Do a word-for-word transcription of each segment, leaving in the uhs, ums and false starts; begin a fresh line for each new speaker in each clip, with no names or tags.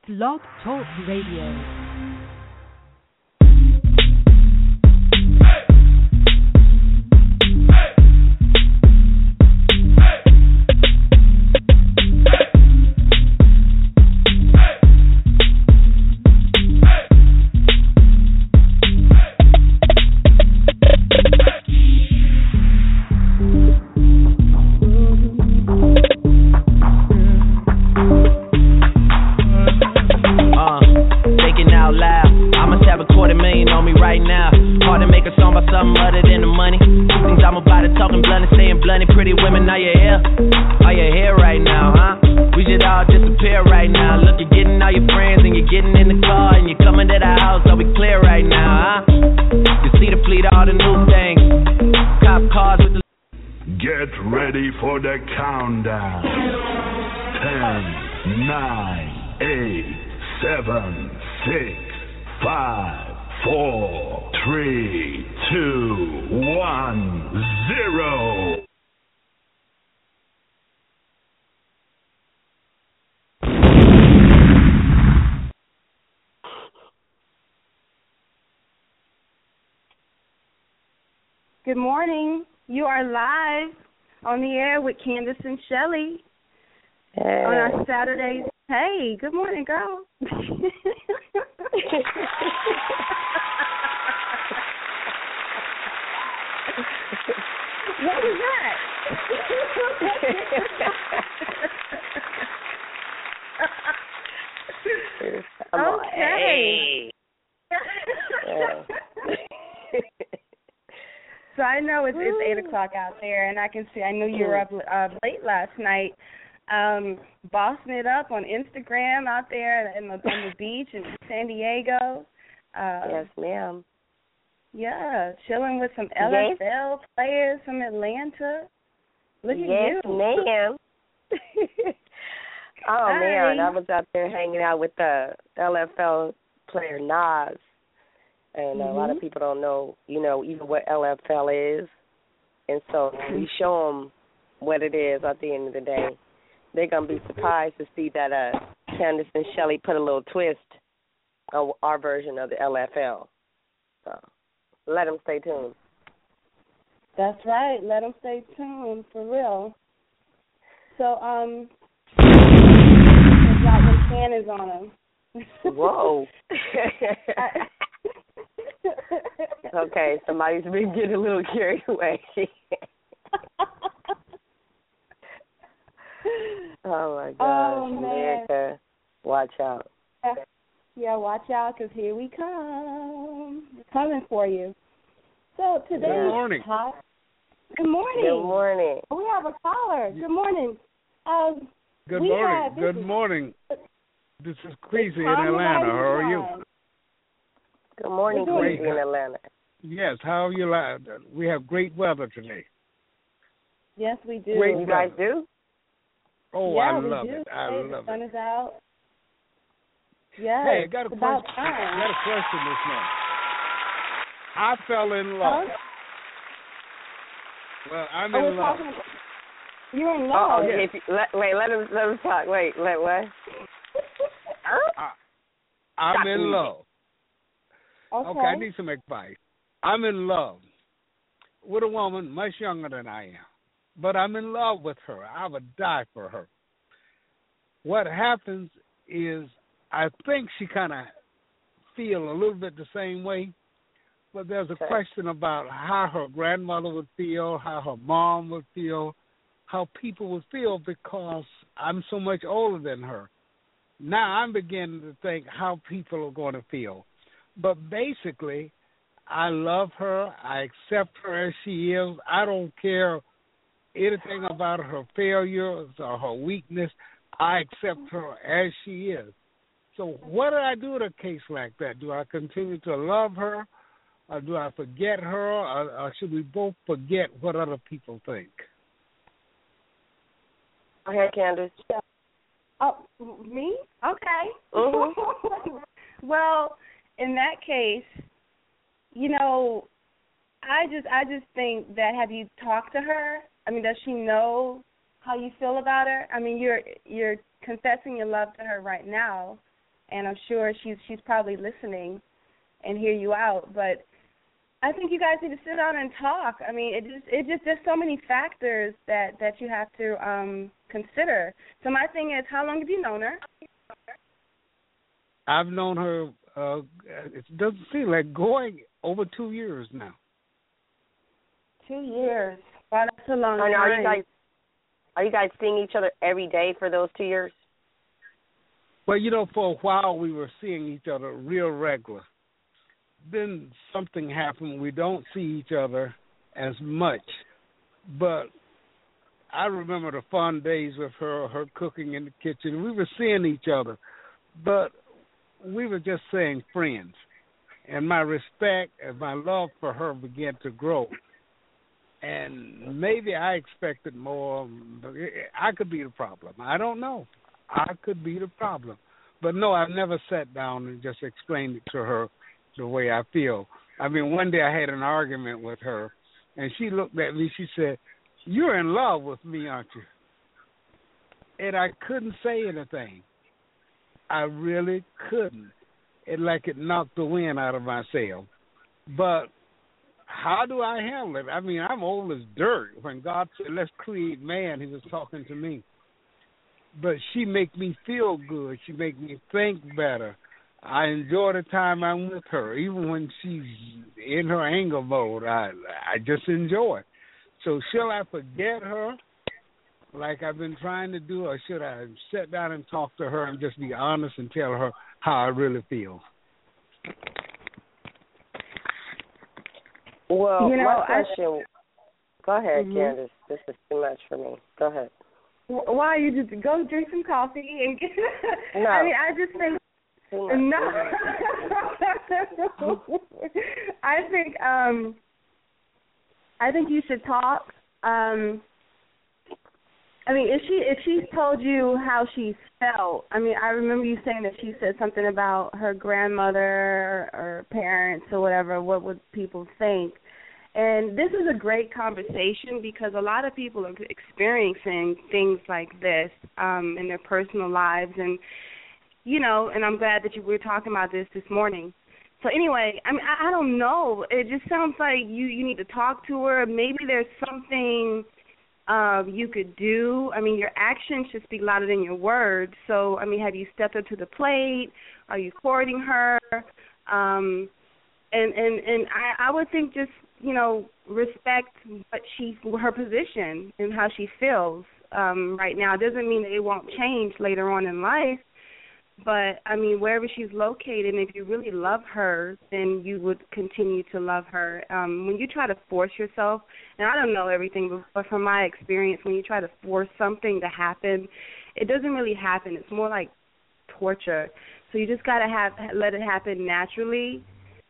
Blog Talk Radio.
Good morning. You are live on the air with Candace and Shelly
hey.
on our Saturdays. Hey, good morning, girl. What was that?
Okay.
Yeah. So I know it's, it's eight o'clock out there, and I can see. I know you were up uh, late last night, um, bossing it up on Instagram out there in the, on the beach in San Diego. Uh,
yes, ma'am.
Yeah, chilling with some L F L yes. players from Atlanta. Look at
yes,
you.
ma'am. oh
Hi.
man, I was out there hanging out with the L F L player Nas. And
mm-hmm.
a lot of people don't know, you know, even what L F L is. And so we show them what it is at the end of the day. They're going to be surprised to see that uh, Candace and Shelly put a little twist on our version of the L F L. So let them stay tuned.
That's right. Let them stay tuned, for real. So, um, got them cannons on them.
Whoa. I, okay, somebody's been getting a little carried away. oh, my gosh.
Oh,
America, watch out.
Yeah, watch out, because here we come. We're coming for you. So today,
good morning.
Hot. Good morning.
Good morning.
We have a caller. Good morning. Um,
good morning.
Have,
good
is,
morning. This is Creasy in Atlanta. How are you?
Good morning, Creasy in Atlanta.
Yes, how are you? We have great weather today.
Yes, we do.
Great
you guys do?
Oh,
yeah,
I love
we do.
it. I
hey,
love
the sun
it.
is out. Yes,
hey, I got a
it's
question.
about
I
time.
got a question this morning. I fell in love.
Huh?
Well, I'm
oh,
in love.
About, you're in love.
Oh, yes. let, wait, let him let him talk. Wait, let what?
I, I'm Stop in me. love.
Okay.
okay, I need some advice. I'm in love with a woman much younger than I am, but I'm in love with her. I would die for her. What happens is I think she kind of feel a little bit the same way, but there's a
okay.
question about how her grandmother would feel, how her mom would feel, how people would feel because I'm so much older than her. Now I'm beginning to think how people are going to feel. But basically, I love her. I accept her as she is. I don't care anything about her failures or her weakness. I accept her as she is. So what do I do in a case like that? Do I continue to love her, or do I forget her, or, or should we both forget what other people think?
Go ahead, Candace.
Oh, me? Okay.
Mm-hmm.
Well, in that case, you know, I just I just think that have you talked to her? I mean, does she know how you feel about her? I mean, you're you're confessing your love to her right now. and I'm sure she's she's probably listening and hear you out. But I think you guys need to sit down and talk. I mean, it just it just there's so many factors that that you have to um, consider. So my thing is, how long have you known her?
I've known her. Uh, it doesn't seem like going over two years now.
Two years. Wow, that's a long
I know,
time.
are you guys are you guys seeing each other every day for those two years?
Well, you know, for a while we were seeing each other real regular. Then something happened. We don't see each other as much. But I remember the fun days with her, her cooking in the kitchen. We were seeing each other, but we were just saying friends. And my respect and my love for her began to grow. And maybe I expected more. I could be the problem. I don't know. I could be the problem. But no, I've never sat down and just explained it to her the way I feel. I mean, one day I had an argument with her, and she looked at me. She said, "You're in love with me, aren't you?" And I couldn't say anything. I really couldn't. It like it knocked the wind out of my sail. But how do I handle it? I mean, I'm old as dirt. When God said, "Let's create man," he was talking to me. But she make me feel good. She make me think better. I enjoy the time I'm with her. Even when she's in her anger mode, I I just enjoy it. So shall I forget her like I've been trying to do, or should I sit down and talk to her and just be honest and tell her how I really feel?
Well,
you know,
my question... I, go ahead,
mm-hmm.
Candace. This is too much for me. Go ahead.
Why you just go drink some coffee and get...
No.
I mean, I just think... No. I think um, I think you should talk. Um, I mean, if she if she's told you how she felt, I mean, I remember you saying that she said something about her grandmother or, or parents or whatever. What would people think? And this is a great conversation because a lot of people are experiencing things like this um, in their personal lives, and you know, and I'm glad that you were talking about this this morning. So anyway, I mean, I, I don't know. It just sounds like you, you need to talk to her. Maybe there's something uh, you could do. I mean, your actions should speak louder than your words. So, I mean, have you stepped up to the plate? Are you courting her? Um, and and, and I, I would think just, you know, respect what she, her position and how she feels um, right now. It doesn't mean that it won't change later on in life. But, I mean, wherever she's located, and if you really love her, then you would continue to love her. Um, when you try to force yourself, and I don't know everything, but from my experience, when you try to force something to happen, it doesn't really happen. It's more like torture. So you just got to have let it happen naturally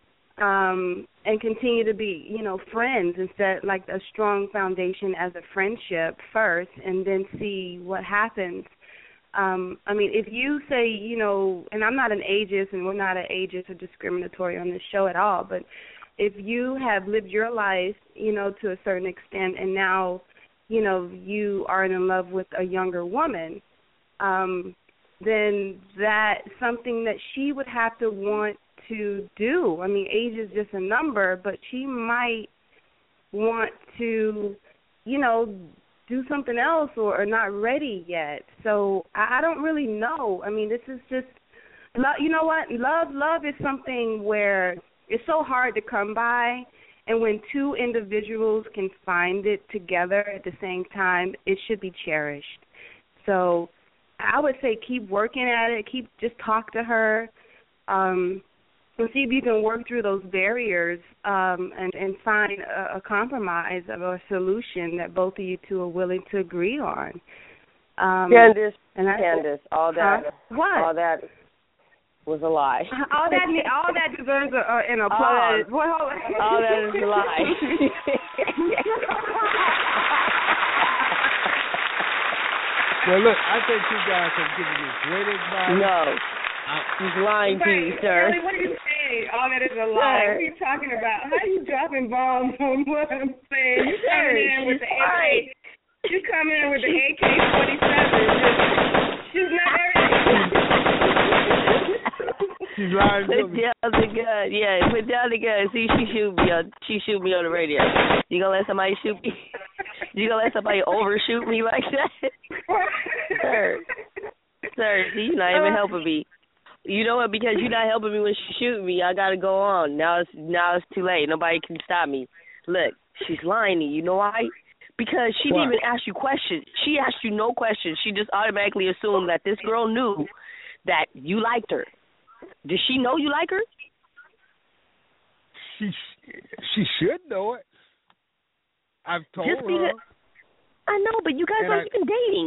um, and continue to be, you know, friends instead, like a strong foundation as a friendship first, and then see what happens. Um, I mean, if you say, you know, and I'm not an ageist, and we're not an ageist or discriminatory on this show at all, but if you have lived your life, you know, to a certain extent, and now, you know, you are in love with a younger woman, um, then that's something that she would have to want to do. I mean, age is just a number, but she might want to, you know, do something else or are not ready yet. So I, I don't really know. I mean, this is just, love, you know what? Love, love is something where it's so hard to come by, and when two individuals can find it together at the same time, it should be cherished. So I would say keep working at it. Keep just talk to her. Um, and see if you can work through those barriers um, and, and find a, a compromise or a solution that both of you two are willing to agree on. Um,
Candace,
and I,
Candace, all that,
huh? What?
all that was a lie.
All that, all that deserves a, a, an applause.
All, well, all that is a lie.
Well, look, I think you guys have given me great advice.
No. He's lying to you, sir.
Kelly, what are you saying? All that is a lie. What are you talking about? How are you dropping bombs on what I'm saying? You coming in with the A K. You coming in with the A K forty-seven. She's not very.
She's lying to
Put
me.
down the gun. Yeah, put down the gun. See, she shoot me on. She shoot me on the radio. You gonna let somebody shoot me? You gonna let somebody overshoot me like that, sir? Sir, see, you're not even helping me. You know what? Because you're not helping me when she shooting me, I gotta go on. Now it's now it's too late. Nobody can stop me. Look, she's lying to you. You know why? Because she
What?
didn't even ask you questions. She asked you no questions. She just automatically assumed that this girl knew that you liked her. Does she know you like her?
She she should know it. I've told
Just
her.
because, I know, but you guys
And
aren't
I-
even dating.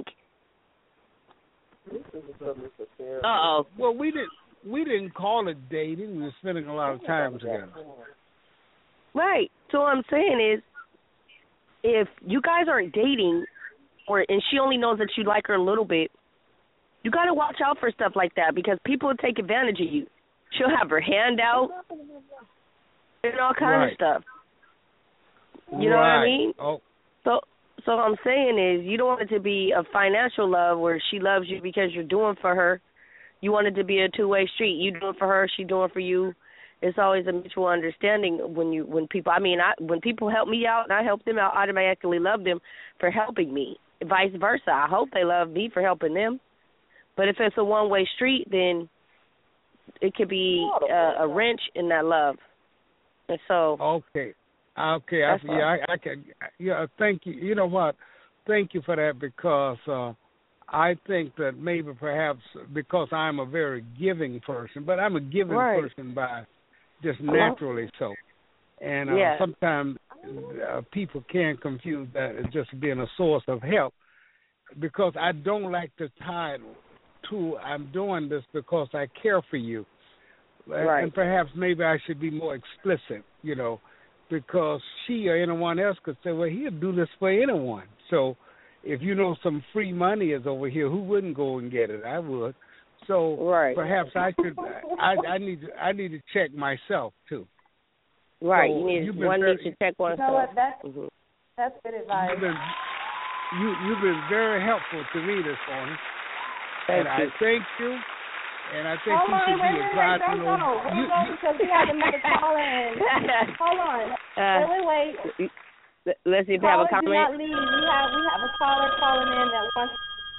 Uh oh.
Well, we didn't we didn't call it dating. We were spending a lot of time together.
Right. So what I'm saying is, if you guys aren't dating, or and she only knows that you like her a little bit, you got to watch out for stuff like that because people will take advantage of you. She'll have her hand out and all kind
Right.
of stuff. You know what I
Right.
mean?
Oh,
So, so what I'm saying is, you don't want it to be a financial love where she loves you because you're doing for her. You want it to be a two-way street. You doing for her, she doing for you. It's always a mutual understanding when you when people. I mean, I when people help me out and I help them out, I automatically love them for helping me. Vice versa. I hope they love me for helping them. But if it's a one-way street, then it could be a, a wrench in that love. And so,
okay. Okay, I,
That's
yeah, I, I can. Yeah, thank you. You know what? Thank you for that because uh, I think that maybe perhaps because I'm a very giving person, but I'm a giving
Right.
person by just naturally so. And uh,
Yeah.
sometimes uh, people can confuse that as just being a source of help because I don't like the title to I'm doing this because I care for you.
Right.
And perhaps maybe I should be more explicit, you know, because she or anyone else could say, well, he'll do this for anyone. So if you know some free money is over here, who wouldn't go and get it? I would. So
Right.
perhaps I should. I, I need. To, I need to check myself too.
right,
So
you need
you've been
one
very-
needs to check oneself.
You know what? That's
Mhm.
that's good advice.
You've been, you, you've been very helpful to me this morning,
Thank
and
you.
I thank you. And I think
Hold
you
on,
should
wait,
be
wait,
a
wait,
glad
don't
to know.
go. Don't
You,
go
you,
because we have another caller in. Hold on.
Uh,
wait, wait, wait.
Let's see if we have a
Caller, do not
comment.
leave. We have we have a caller calling in that wants.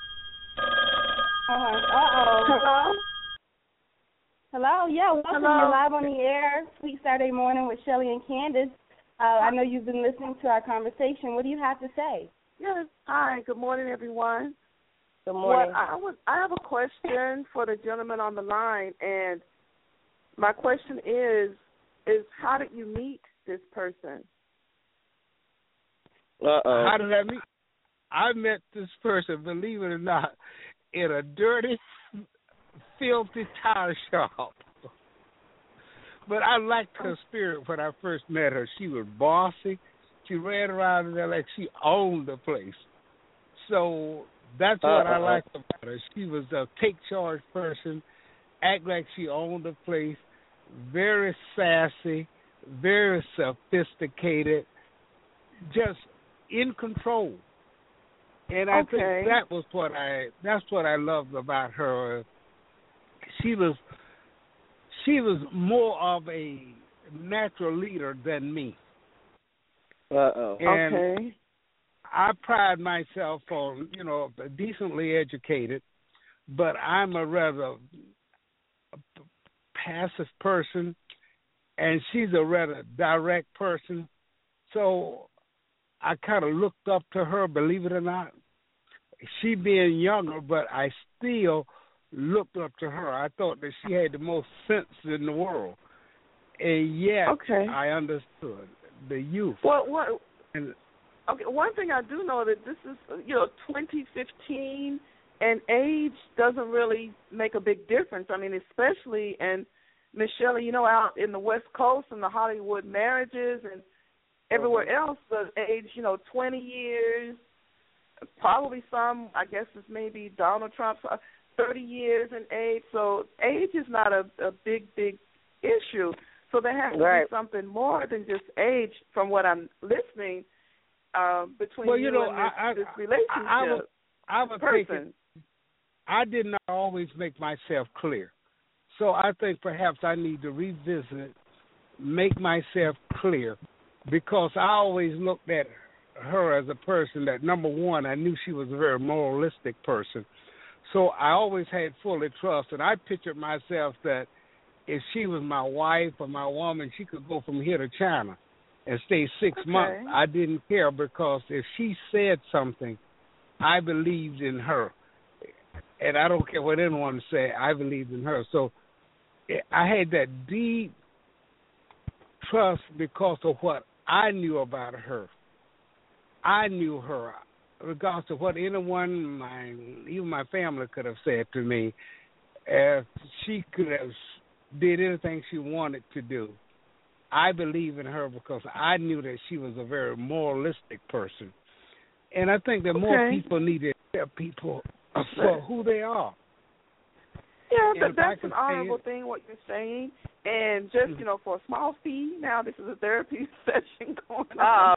Uh huh. Uh oh.
Hello?
Hello. Yeah, welcome.
Hello.
You're live on the air. Sweet Saturday morning with Shelly and Candace. Uh, I know you've been listening to our conversation. What do you have to say?
Yes. Hi. Good morning, everyone.
Good morning.
What I was, I have a question for the gentleman on the line, and my question is, is how did you meet this person?
Uh oh.
how did I meet? I met this person, believe it or not, in a dirty, filthy tire shop. But I liked her spirit when I first met her. She was bossy. She ran around in there like she owned the place. So that's what I
Uh-oh.
liked about her. She was a take charge person, act like she owned the place, very sassy, very sophisticated, just in control. And I
Okay.
think that was what I that's what I loved about her. She was she was more of a natural leader than me.
Uh oh.
And
Okay.
I pride myself on, you know, decently educated, but I'm a rather passive person, and she's a rather direct person. So I kind of looked up to her, believe it or not. She being younger, but I still looked up to her. I thought that she had the most sense in the world. And yet
Okay.
I understood the youth.
Well, what?
And
Okay. One thing I do know that this is, you know, twenty fifteen, and age doesn't really make a big difference. I mean, especially and Miss Shelley, you know, out in the West Coast and the Hollywood marriages and everywhere else, the age, you know, twenty years, probably some, I guess it's maybe Donald Trump's uh, thirty years in age. So age is not a, a big, big issue. So there has to
Right.
be something more than just age from what I'm listening uh, between
well,
you,
you know,
and this,
I, I,
this
I,
relationship
I would, I would take it.
person.
I did not always make myself clear. So I think perhaps I need to revisit, make myself clear, because I always looked at her as a person that, number one, I knew she was a very moralistic person. So I always had fully trust, and I pictured myself that if she was my wife or my woman, she could go from here to China and stay six
okay.
months. I didn't care, because if she said something, I believed in her. And I don't care what anyone say, I believed in her. So I had that deep trust because of what I knew about her. I knew her, regardless of what anyone, my, even my family could have said to me. If she could have did anything she wanted to do, I believe in her because I knew that she was a very moralistic person. And I think that okay. more people need to accept people for who they are.
Yeah, but that's an honorable thing, what you're saying. And just, mm-hmm. you know, for a small fee, now this is a therapy session going on.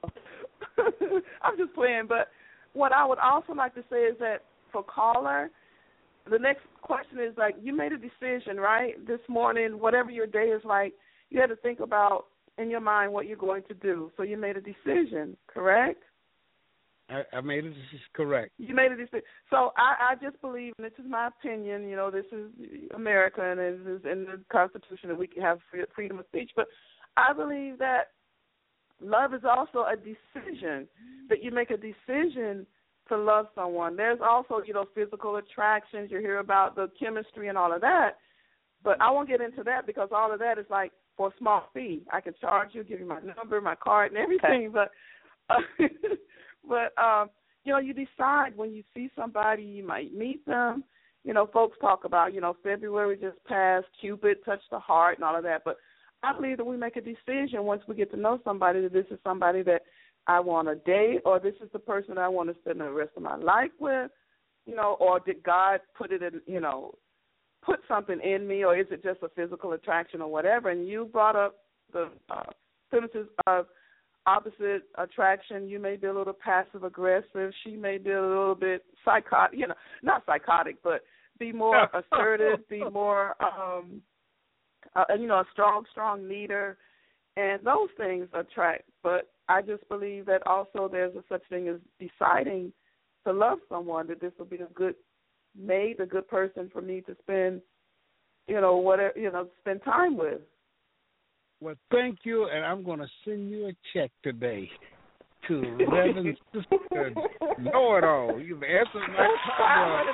I'm just playing. But what I would also like to say is that for caller, the next question is, like, you made a decision, right? This morning, whatever your day is like, you had to think about in your mind what you're going to do. So you made a decision, correct?
I, I made it. This is correct.
You made a decision. So I, I just believe, and this is my opinion, you know, this is America, and it is in the Constitution that we can have freedom of speech. But I believe that love is also a decision, that you make a decision to love someone. There's also, you know, physical attractions. You hear about the chemistry and all of that. But I won't get into that because all of that is like for a small fee. I can charge you, give you my number, my card, and everything. But, uh, but um, you know, you decide when you see somebody, you might meet them. You know, folks talk about, you know, February just passed, Cupid touched the heart and all of that. But I believe that we make a decision once we get to know somebody that this is somebody that I want to date, or this is the person I want to spend the rest of my life with, you know, or did God put it in, you know, put something in me, or is it just a physical attraction or whatever? And you brought up the uh, sentences of opposite attraction. You may be a little passive aggressive. She may be a little bit psychotic, you know, not psychotic, but be more assertive, be more, um, uh, you know, a strong, strong leader. And those things attract. But I just believe that also there's a such thing as deciding to love someone, that this will be a good mate, a good person for me to spend, you know, whatever, you know, spend time with.
Well, thank you, and I'm going to send you a check today to Reverend Sister Know It All. You've answered my question.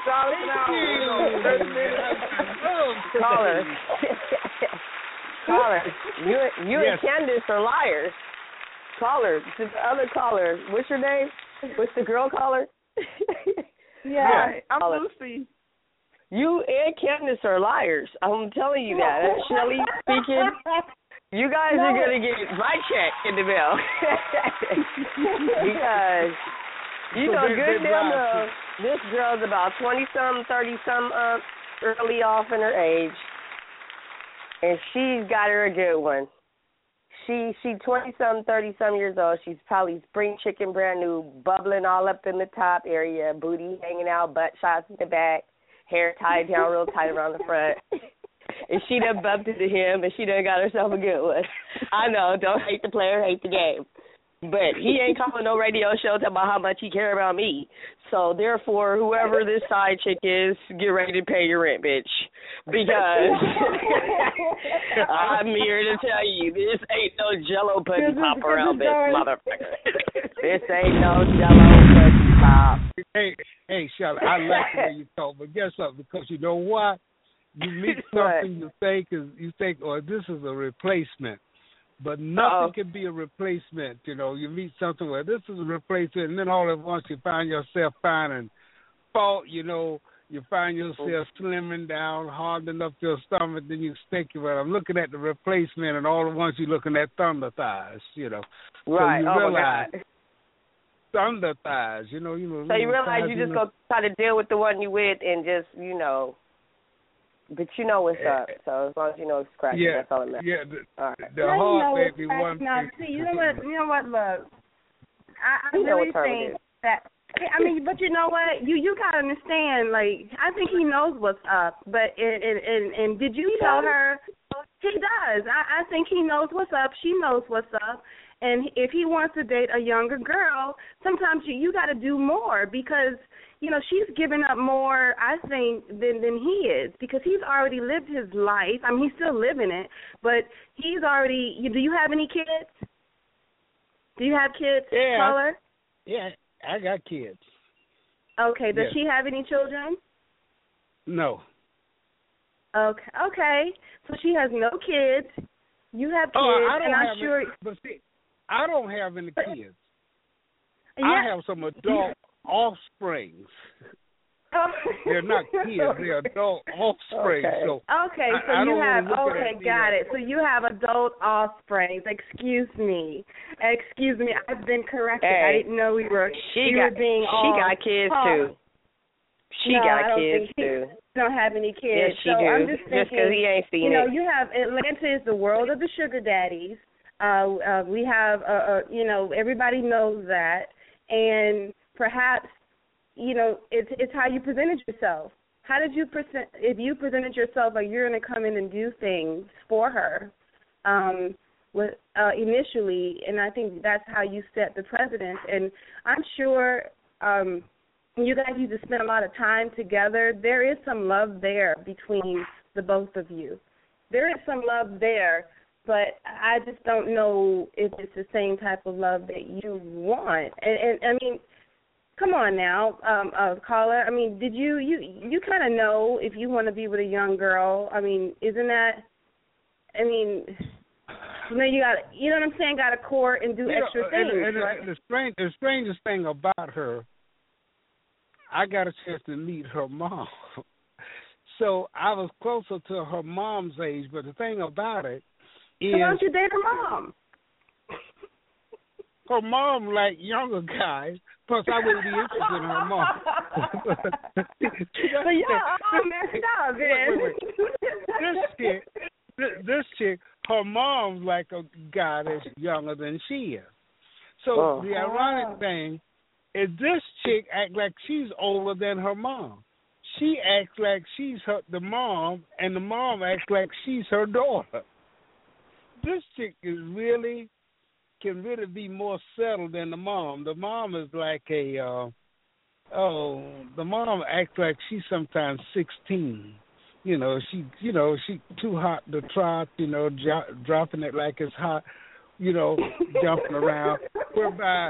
Caller. Caller, you, you yes. and Candace are liars. Caller, the other caller, what's your name? What's the girl caller?
Yeah, Hi, I'm caller. Lucy.
You and Candace are liars. I'm telling you that. That's Shelly speaking. You guys no. are going to get my check in the mail. Because, you know, good damn well, this girl's about twenty-some, thirty-some up, early off in her age. And she's got her a good one. She she twenty-some, thirty-some years old. She's probably spring chicken, brand new, bubbling all up in the top area, booty hanging out, butt shots in the back, hair tied down real tight around the front. And she done bumped into him, and she done got herself a good one. I know, don't hate the player, hate the game. But he ain't calling no radio show talking about how much he care about me. So, therefore, whoever this side chick is, get ready to pay your rent, bitch. Because I'm here to tell you, this ain't no Jello pudding pop around this motherfucker. This ain't no Jello pudding pop.
Hey, hey, Shelly, I like the way you talk, but guess what? Because you know what? You meet something you think is you think, oh, this is a replacement. But nothing Uh-oh. can be a replacement. You know, you meet something where this is a replacement, and then all at once you find yourself finding fault. You know, you find yourself slimming down, hardening up your stomach. Then you think, well, I'm looking at the replacement, and all at once you're looking at thunder thighs. You know,
right?
So you
oh
realize
my God.
Thunder thighs. You know, you know.
So you realize
thighs,
you just
you know.
go try to deal with the one you with, and just you know. But you know what's up, so as long as you know it's cracking,
yeah,
that's all that matters.
Yeah, the,
all right.
the heart baby one
now,
thing.
see, you know what, you know what, love? I, I
you know
really
what
think that I mean, but you know what? You you gotta understand. Like, I think he knows what's up. But and and and, and did you tell her? He does. I, I think he knows what's up. She knows what's up. And if he wants to date a younger girl, sometimes you you got to do more because you know she's giving up more, I think, than than he is because he's already lived his life. I mean, he's still living it, but he's already. You, do you have any kids? Do you have kids,
yeah,
Caller?
Yeah, I got kids.
Okay. Does
yes.
she have any children?
No.
Okay. Okay. So she has no kids. You have kids,
oh, I don't
and I'm
have
sure.
Any, but see, I don't have any kids.
Yeah.
I have some adult offsprings.
Oh.
They're not kids; they're adult offspring.
Okay.
So
okay, so
I, I
you have
okay,
got it. So you have adult offspring. Excuse me, excuse me. I've been corrected.
Hey,
I didn't know we were.
She
we
got.
were being
she
all,
got kids
oh.
too. She
no,
got
I don't
kids
think
too.
She don't have any kids.
Yes, she
so
do.
I'm just thinking.
Just because he ain't seen
you know,
it.
you have Atlanta is the world of the sugar daddies. Uh, uh, we have, uh, uh, you know, everybody knows that, and perhaps, you know, it's it's how you presented yourself. How did you present? If you presented yourself like you're going to come in and do things for her, um, with uh, initially, and I think that's how you set the precedent. And I'm sure um, you guys used to spend a lot of time together. There is some love there between the both of you. There is some love there. But I just don't know if it's the same type of love that you want. And, and I mean, come on now, um, uh, caller. I mean, did you you you kind of know if you want to be with a young girl? I mean, isn't that? I mean, you know, you got you know what I'm saying? Got to court and do
you
extra
know,
things.
And, and
right?
the, strange, the strangest thing about her, I got a chance to meet her mom. So I was closer to her mom's age. But the thing about it.
So why don't you date her mom?
Her mom like younger guys. Plus, I wouldn't be interested in her mom.
So y'all all messed up, man.
Wait, wait, wait. This chick, this, this chick, her mom's like a guy that's younger than she is. So
oh.
the ironic thing is, this chick act like she's older than her mom. She acts like she's her the mom, and the mom acts like she's her daughter. This chick is really can really be more settled than the mom. The mom is like a uh, oh, the mom acts like she's sometimes sixteen. You know, she you know she too hot to trot. You know, jo- dropping it like it's hot. You know, jumping around. Whereby,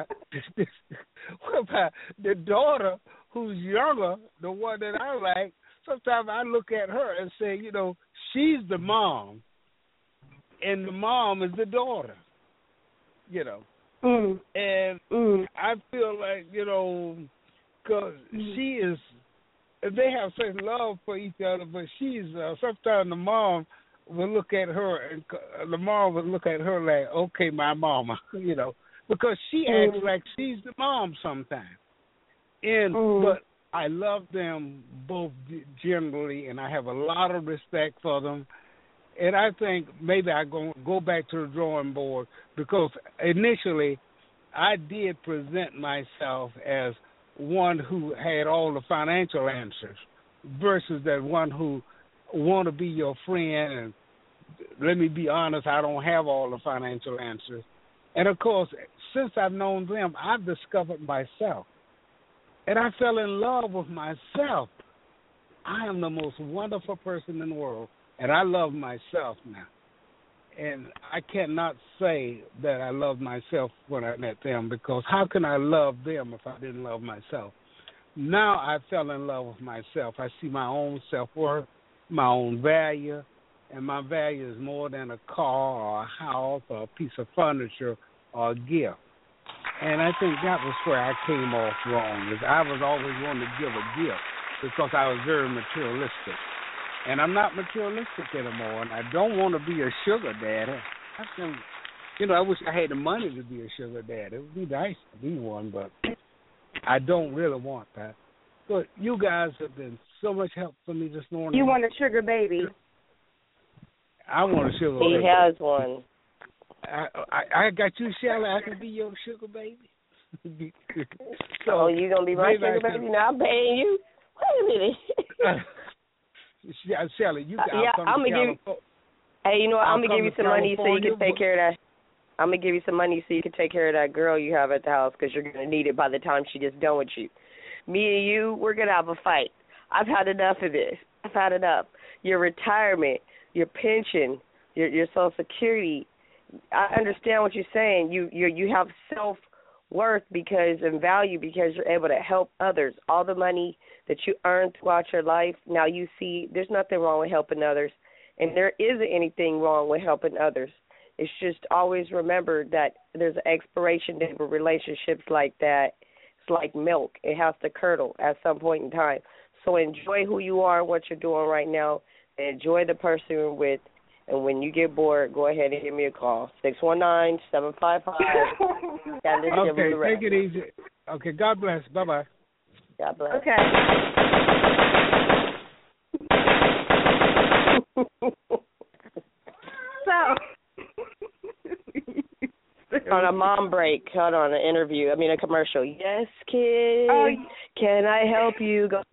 whereby the daughter who's younger, the one that I like, sometimes I look at her and say, you know, she's the mom. And the mom is the daughter, you know.
Mm.
And
mm.
I feel like, you know, because mm. she is, they have such love for each other, but she's, uh, sometimes the mom will look at her, and the mom will look at her like, okay, my mama, you know, because she mm. acts like she's the mom sometimes. And,
mm.
but I love them both generally, and I have a lot of respect for them. And I think maybe I go go back to the drawing board because initially I did present myself as one who had all the financial answers versus that one who want to be your friend. And let me be honest, I don't have all the financial answers. And, of course, since I've known them, I've discovered myself. And I fell in love with myself. I am the most wonderful person in the world. And I love myself now. And I cannot say that I love myself when I met them because how can I love them if I didn't love myself? Now I fell in love with myself. I see my own self-worth, my own value, and my value is more than a car or a house or a piece of furniture or a gift. And I think that was where I came off wrong, is I was always wanting to give a gift because I was very materialistic. And I'm not materialistic anymore, and I don't want to be a sugar daddy. I think, you know, I wish I had the money to be a sugar daddy. It would be nice to be one, but I don't really want that. But you guys have been so much help for me this morning.
You want a sugar baby?
I want a sugar
he
baby.
He has one.
I, I I got you, Shelly. I can be your sugar baby.
So oh, you gonna be my sugar
baby?
baby? Now I'm paying you. Wait a minute.
uh, Shelly, you got
uh, yeah, I'm gonna give. You, hey, you know what? I'm gonna give you some money so you can take care of that. I'm gonna give you some money so you can take care of that girl you have at the house because you're gonna need it by the time she gets done with you. Me and you, we're gonna have a fight. I've had enough of this. I've had enough. Your retirement, your pension, your your Social Security. I understand what you're saying. You you you have self worth because and value because you're able to help others. All the money that you earn throughout your life, now you see there's nothing wrong with helping others, and there isn't anything wrong with helping others. It's just always remember that there's an expiration date for relationships like that. It's like milk. It has to curdle at some point in time. So enjoy who you are and what you're doing right now, and enjoy the person you're with. And when you get bored, go ahead and give me a call. six one nine, seven five five.
Okay, take it easy. Okay, God bless. Bye-bye.
God bless.
Okay. So.
On a mom break. Hold on, an interview. I mean, a commercial. Yes, kid.
Oh,
can I help you? Go.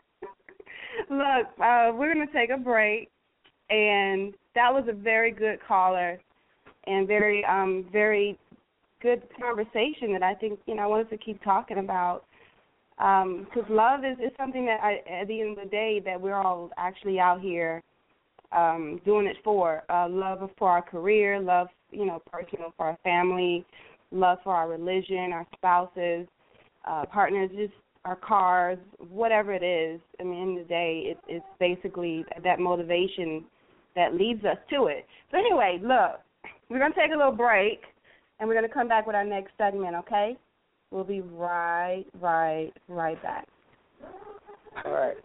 Look, uh, we're going to take a break. And that was a very good caller and very, um, very good conversation that I think, you know, I wanted to keep talking about. Because um, love is, is something that, I, at the end of the day, that we're all actually out here um, doing it for. Uh, love for our career, love, you know, personal for our family, love for our religion, our spouses, uh, partners, just our cars, whatever it is. I mean, in the day, it, it's basically that motivation that leads us to it. So anyway, look, we're going to take a little break, and we're going to come back with our next segment, okay? We'll be right, right, right back.
All right.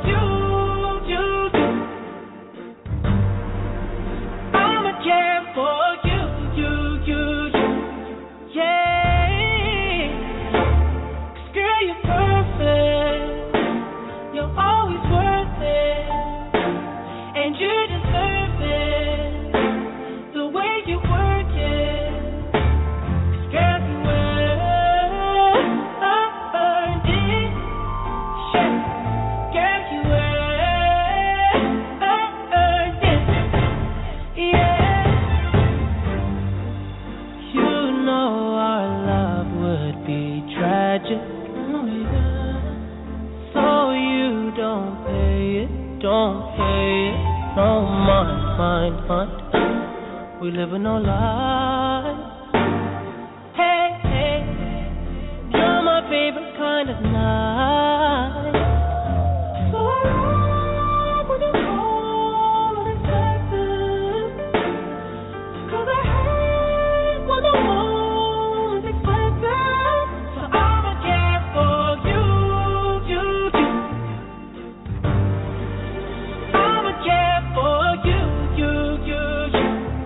For don't hate, no mind, mind, mind. We live in no lies. Hey, hey, you're my favorite kind of night. So I ride when you call unexpected. 'Cause I hate when the one's expected. So I'ma care for you, you, you. I'ma care for you, you, you, you.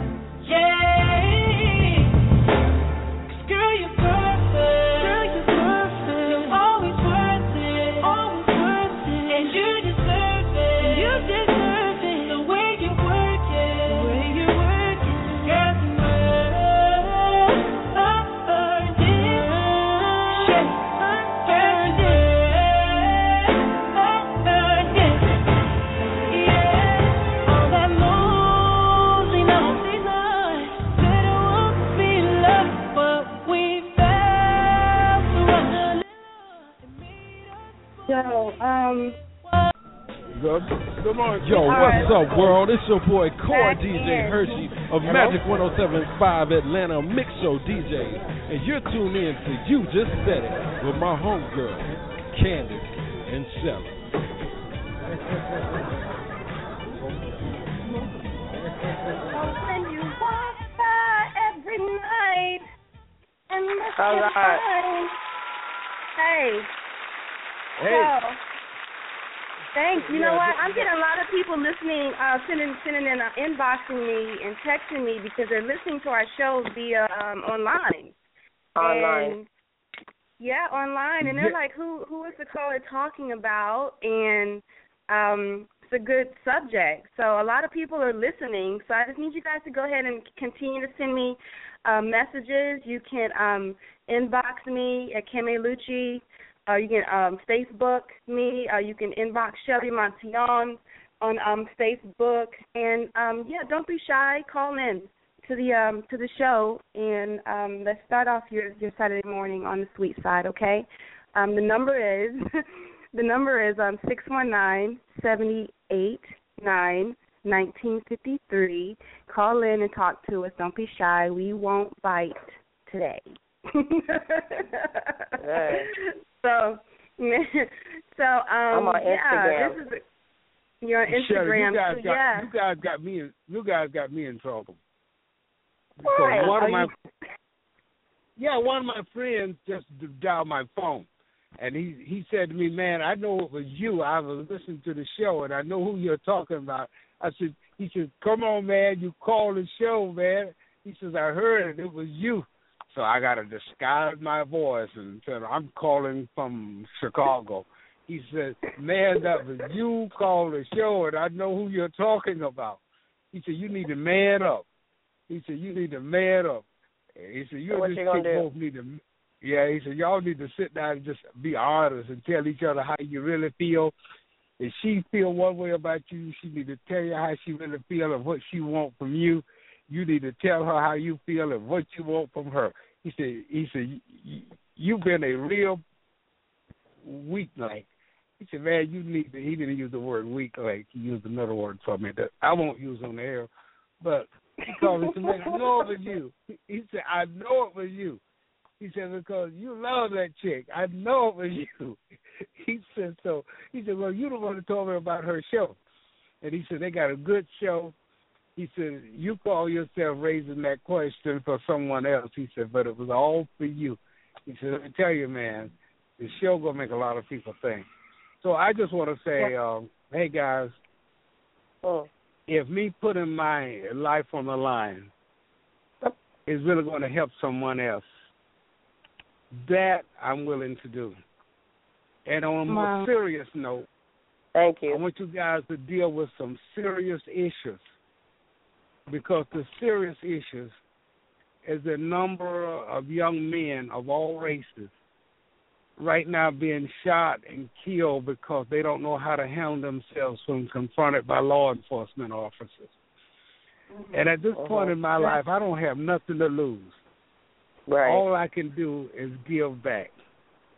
Yeah. 'Cause girl, you're perfect. Girl, you're perfect. You're always worth it. Always worth it. And you deserve it. You deserve it. The way you work it. The way you work it. Girl, you earned it. Shit. Earned it. Earned it. Yeah. All that lonely night. Said it won't be love, but we fell for one.
So, um,
Good, good morning.
Yo,
All
what's
right.
up, world? It's your boy, Core
Back
D J
in.
Hershey of Magic one oh seven point five Atlanta Mix Show D Js. And you're tuned in to You Just Said It with my homegirl, Candace and Shelly.
when you walk by every night and the
All right.
sunshine. Hey.
Hey.
So, thanks. You know
Yeah,
what?
th-
I'm getting a lot of people listening, uh, sending, sending in, uh, inboxing me and texting me because they're listening to our shows via um, online.
Online.
And, yeah, online, and they're
Yeah.
like, "Who, who is the caller talking about?" And um, it's a good subject. So a lot of people are listening. So I just need you guys to go ahead and continue to send me uh, messages. You can um, inbox me at Keme Lucci. Uh, you can um, Facebook me. Uh, you can inbox Shelly Montion on um, Facebook. And um, yeah, don't be shy. Call in to the um, to the show, and um, let's start off your, your Saturday morning on the sweet side. Okay. Um, the number is the number is um six one nine seven eight nine nineteen fifty three. Call in and talk to us. Don't be shy. We won't bite today.
Right.
So, so um,
I'm on
yeah,
Instagram.
this is a, you're on
Shelly,
Instagram.
you guys
so
got
yeah.
you guys got me in you guys got me in trouble. Because
Why?
one
Are
of my
you-
yeah, one of my friends just dialed my phone, and he he said to me, "Man, I know it was you. I was listening to the show, and I know who you're talking about." I said, "He said, come on, man, you called the show, man." He says, "I heard it. It was you." So I got to disguise my voice and said, "I'm calling from Chicago." He said, "Man, that was you called the show, and I know who you're talking about." He said, "You need to man up." He said, "You need to man up." He said, "You
So what
and
you
this
gonna
chick
do?
both need to." Yeah, he said, "Y'all need to sit down and just be honest and tell each other how you really feel. If she feel one way about you, she need to tell you how she really feel and what she want from you. You need to tell her how you feel and what you want from her." He said, "He said you've been a real weak link." He said, "Man, you need to." He didn't use the word weak link. He used another word for me that I won't use on the air, but he called me to me. "I know it was you." He said, "I know it was you." He said, "Because you love that chick. I know it was you." He said, "So." He said, "Well, you the one who told me about her show." And he said, "They got a good show." He said, "You call yourself raising that question for someone else." He said, "But it was all for you." He said, "Let me tell you, man, the show going to make a lot of people think." So I just want to say, um, hey, guys,
Oh.
if me putting my life on the line is really going to help someone else, that I'm willing to do. And on a more
Wow.
serious note,
Thank
I
you.
want you guys to deal with some serious issues, because the serious issues is the number of young men of all races right now being shot and killed because they don't know how to handle themselves when confronted by law enforcement officers. And at this
Uh-huh.
point in my life, I don't have nothing to lose.
Right.
All I can do is give back.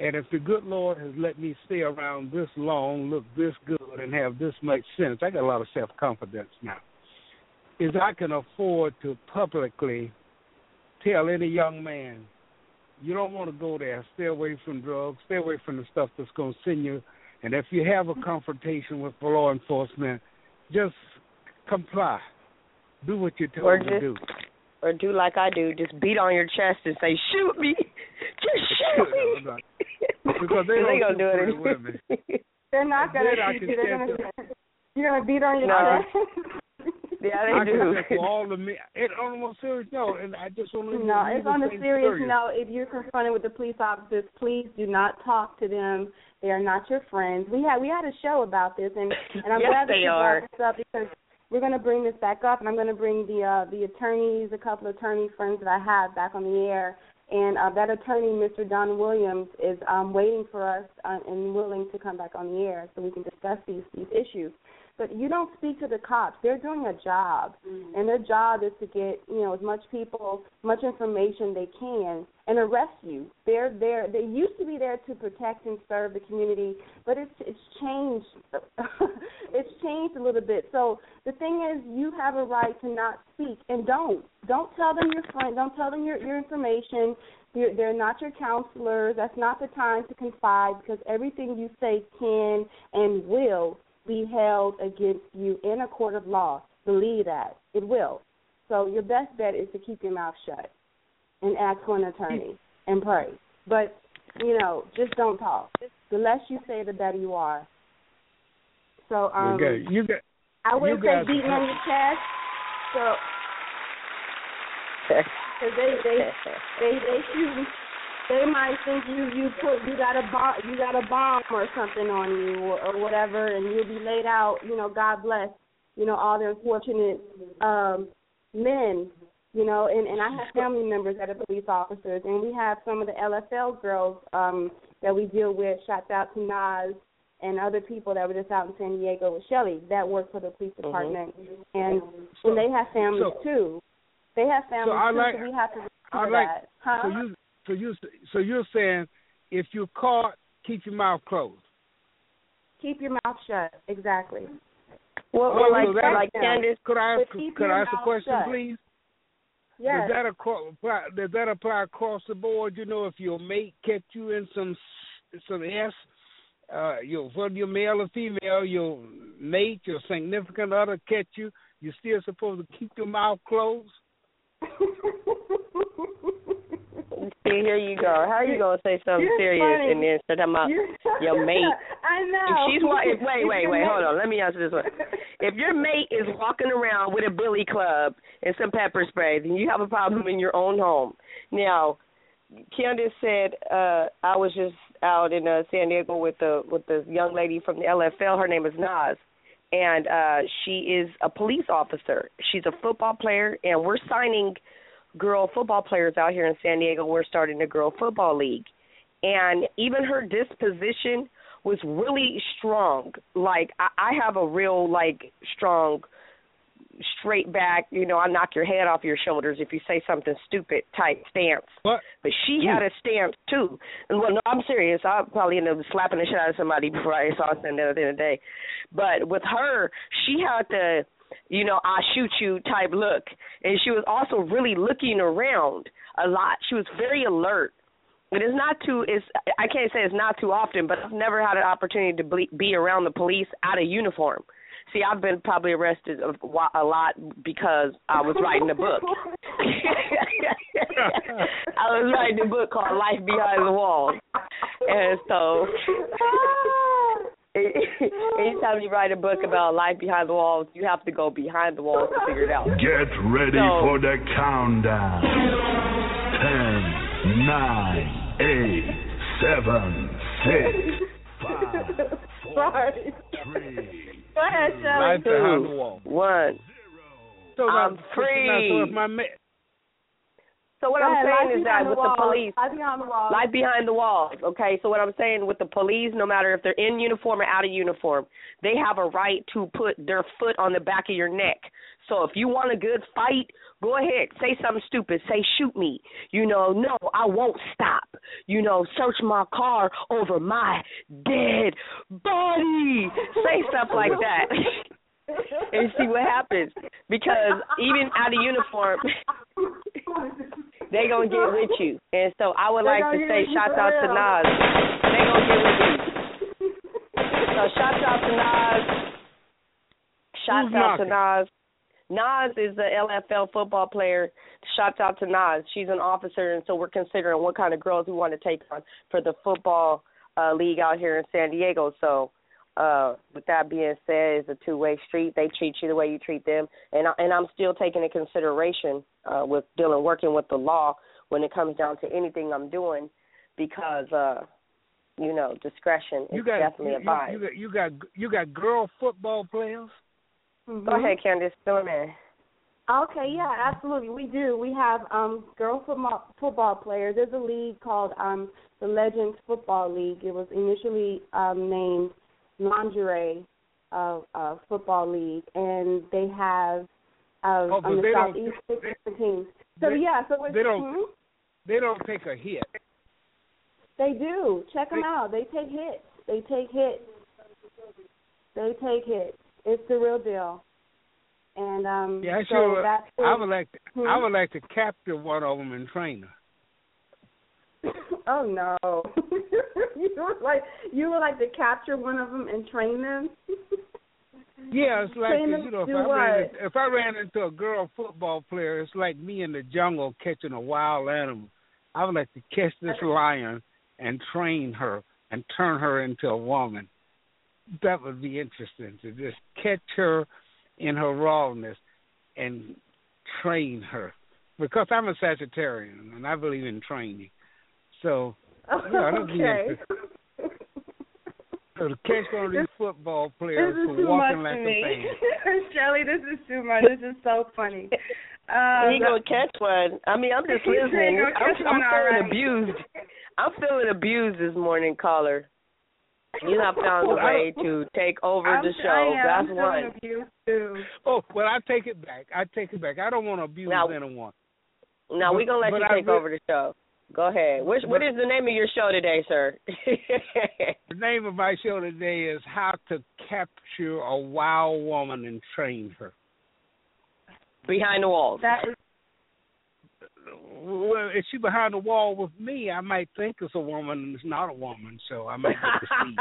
And if the good Lord has let me stay around this long, look this good, and have this much sense, I got a lot of self-confidence now, is I can afford to publicly tell any young man, you don't want to go there. Stay away from drugs. Stay away from the stuff that's going to send you. And if you have a confrontation with law enforcement, just comply. Do what you're told
or
to
just,
do.
Or do like I do. Just beat on your chest and say, shoot me. Just shoot me.
No, no. Because they
they
don't
gonna do it.
women.
They're not going to shoot you. They're going to You're going to beat on your
No.
chest.
Yeah, they
I
do.
can say for all the men, it on a more serious note, and I just want to
No, it's on a serious
serious.
note. If you're confronted with the police officers, please do not talk to them. They are not your friends. We had we had a show about this, and, and I'm
Yes,
glad that
they
you
are.
brought this up because we're going to bring this back up, and I'm going to bring the uh, the attorneys, a couple of attorney friends that I have back on the air. And uh, that attorney, Mister Don Williams, is um, waiting for us uh, and willing to come back on the air so we can discuss these these issues. But you don't speak to the cops. They're doing a job, mm-hmm. and their job is to get, you know, as much people, much information they can, and arrest you. They're there. They used to be there to protect and serve the community, but it's it's changed. It's changed a little bit. So the thing is, you have a right to not speak, and don't don't tell them your friend. Don't tell them your your information. You're, they're not your counselors. That's not the time to confide because everything you say can and will be held against you in a court of law. Believe that. It will. So your best bet is to keep your mouth shut and ask for an attorney and pray. But, you know, just don't talk. The less you say, the better you are. So, um,
okay. you got,
I wouldn't
you
say
got,
beating on your chest. So, because they, they, they, they shoot. They might think you you put you got a bomb you got a bomb or something on you or, or whatever, and you'll be laid out. You know, God bless. You know, all the unfortunate um, men. You know, and, and I have family members that are police officers, and we have some of the L F L girls um, that we deal with. Shouts out to Nas and other people that were just out in San Diego with Shelly that work for the police department, mm-hmm. and
so,
and they have families
so,
too. They have families
so
too,
like,
so we have to
I
remember
like,
that. Huh?
So you So you so you're saying if you're caught, keep your mouth closed.
Keep your mouth shut. Exactly.
Well,
oh,
well like,
so that,
like Candace,
could I ask,
keep
could
your
I ask a
mouth
question,
shut.
please?
Yes.
Does that apply? Does that apply across the board? You know, if your mate catch you in some some S, uh, your whether you're male or female, your mate, your significant other catch you, you're still supposed to keep your mouth closed.
See, here you go. How are you gonna say something
You're
serious
funny.
and then start talking about
You're,
your mate?
I know.
If she's wa- if, wait,
If
wait,
your
wait.
mate-
Hold on. Let me answer this one. If your mate is walking around with a billy club and some pepper spray, then you have a problem in your own home. Now, Candace said uh, I was just out in uh, San Diego with the with the young lady from the L F L. Her name is Nas, and uh, she is a police officer. She's a football player, and we're signing girl football players out here in San Diego. We're starting a girl football league. And even her disposition was really strong. Like, I, I have a real, like, strong, straight back, you know, I knock your head off your shoulders if you say something stupid type stance.
What?
But she had a stance, too. And, well, no, I'm serious. I'll probably end up slapping the shit out of somebody before I saw something at the end of the day. But with her, she had the, you know, I shoot you type look. And she was also really looking around a lot. She was very alert. And it's not too, it's, I can't say it's not too often, but I've never had an opportunity to be, be around the police out of uniform. See, I've been probably arrested a, a lot because I was writing a book. I was writing a book called Life Behind the Walls. And so anytime you write a book about life behind the walls, you have to go behind the walls to figure it out.
Get ready
so,
for the countdown. Ten, nine, eight, seven, six, five, four, three,
Go ahead, Shelly.
Right behind the wall.
One.
So
I'm
now,
free.
Now, so if my ma-
So what
Go
I'm
ahead,
saying
light
is that
behind
with
the
the
walls.
police,
Light behind the walls.
light behind the walls, okay? So what I'm saying with the police, no matter if they're in uniform or out of uniform, they have a right to put their foot on the back of your neck. So if you want a good fight, go ahead, say something stupid. Say, shoot me. You know, no, I won't stop. You know, search my car over my dead body. Say stuff like that. And see what happens. Because even out of uniform, they going to get with you. And so I would like to say shouts out to Nas. They going to get with you. So shouts out to Nas. Shouts
Who's
out
knocking?
to Nas. Nas is the L F L football player. Shouts out to Nas. She's an officer, and so we're considering what kind of girls we want to take on for the football uh, league out here in San Diego. So uh, with that being said, it's a two-way street. They treat you the way you treat them. And, I, and I'm still taking into consideration uh, with dealing, working with the law when it comes down to anything I'm doing because, uh, you know, discretion is
You got
definitely
you,
advised.
you, got you got you got girl football players.
Mm-hmm.
Go ahead, Candace. Fill them in.
Okay, yeah, absolutely. We do. We have um, girl football football players. There's a league called um, the Legends Football League. It was initially um, named Lingerie uh, uh, Football League, and they have uh,
Oh, but
on the
they don't-
southeast six different teams. So
they-
yeah, so it's,
they don't-
hmm?
They don't take a hit.
They do. Check them
They-
out. They take hits. They take hits. They take hits. It's the real deal. And um,
Yeah, I
so
sure.
that's
I would like to.
Hmm?
I would like to capture one of them and train her.
Oh no! you would like you would like to capture one of them and train them?
Yeah, it's like
Train
you
them
know, if
to
I
do
ran
what?
into, if I ran into a girl football player, it's like me in the jungle catching a wild animal. I would like to catch this lion and train her and turn her into a woman. That would be interesting to just catch her in her rawness and train her. Because I'm a Sagittarian and I believe in training. So, yeah, that'd be
okay.
interesting. So to catch one of these football
This
players
is
who
too
walking
much
like
for
a
me.
fan.
Shelly, this is too much. This is so funny. Um,
You gonna catch one? I mean, I'm just
You
listening.
gonna
I'm,
catch
I'm
one, all
feeling
right.
abused. I'm feeling abused this morning, caller. You have found a way to take over
I'm,
the show.
I am.
That's
I'm
one.
feeling abused too.
Oh, well, I take it back. I take it back. I don't want to abuse
Now-
anyone.
Now we're gonna let
But
you
I
take
re-
over the show. Go ahead. Which, what is the name of your show today, sir?
The name of my show today is How to Capture a Wild Woman and Train Her.
Behind the Walls.
That is
Well, if she's behind the wall with me, I might think it's a woman and it's not a woman, so I might get deceived.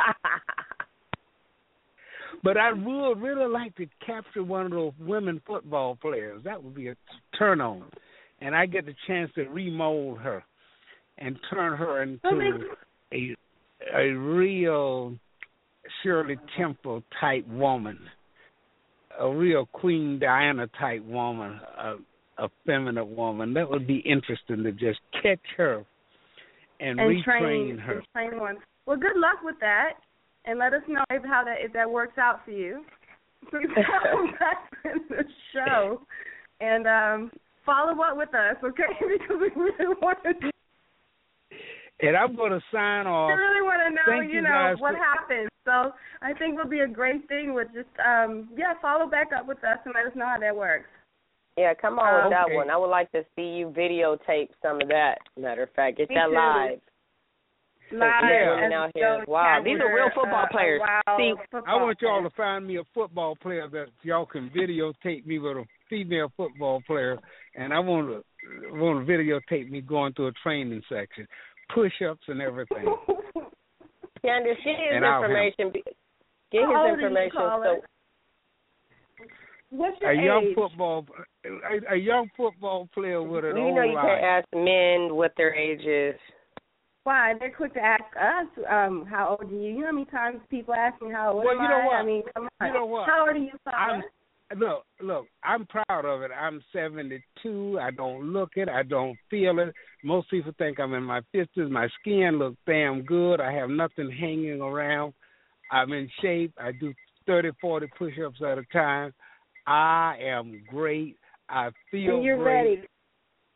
But I would really like to capture one of those women football players. That would be a turn on. And I get the chance to remold her and turn her into a a real Shirley Temple type woman, a real Queen Diana type woman, a, a feminine woman. That would be interesting to just catch her and,
and
retrain
train
her.
and train one. Well, good luck with that, and let us know if how that if that works out for you. Please come back to the show and um, follow up with us, okay? Because we really want to.
And I'm going to sign off.
I really want to know,
Thank
you
you
know,
guys
what
for-
happened. So I think it would be a great thing with just, um, yeah, follow back up with us and let us know how that works.
Yeah, come on with
Um,
that
Okay.
one. I would like to see you videotape some of that. Matter of fact, get
Me
that
too.
live.
Live
Yeah.
as
women out
a
here.
show
Wow, these are
capture,
real football
uh, a
players.
wild
See,
football
I want y'all
player.
to find me a football player that y'all can videotape me with a female football player, and I want to want to videotape me going through a training section, push-ups and everything.
Candace, get his
And I'll
information. Get
How
his
old are you,
information.
caller?
So
What's your
A young
age?
football, a, a young football player with an
you
old
know you
line.
can't ask men what their age is.
Why? They're quick to ask us, um, how old are you? You know how many times people ask me how old
Well,
am
you know
I?
what?
I mean, come on.
You know what?
How old are you,
I'm,
Father?
look, look, I'm proud of it. I'm seventy-two. I don't look it. I don't feel it. Most people think I'm in my fifties. My skin looks damn good. I have nothing hanging around. I'm in shape. I do thirty, forty push-ups at a time. I am great. I feel
And you're
great.
ready.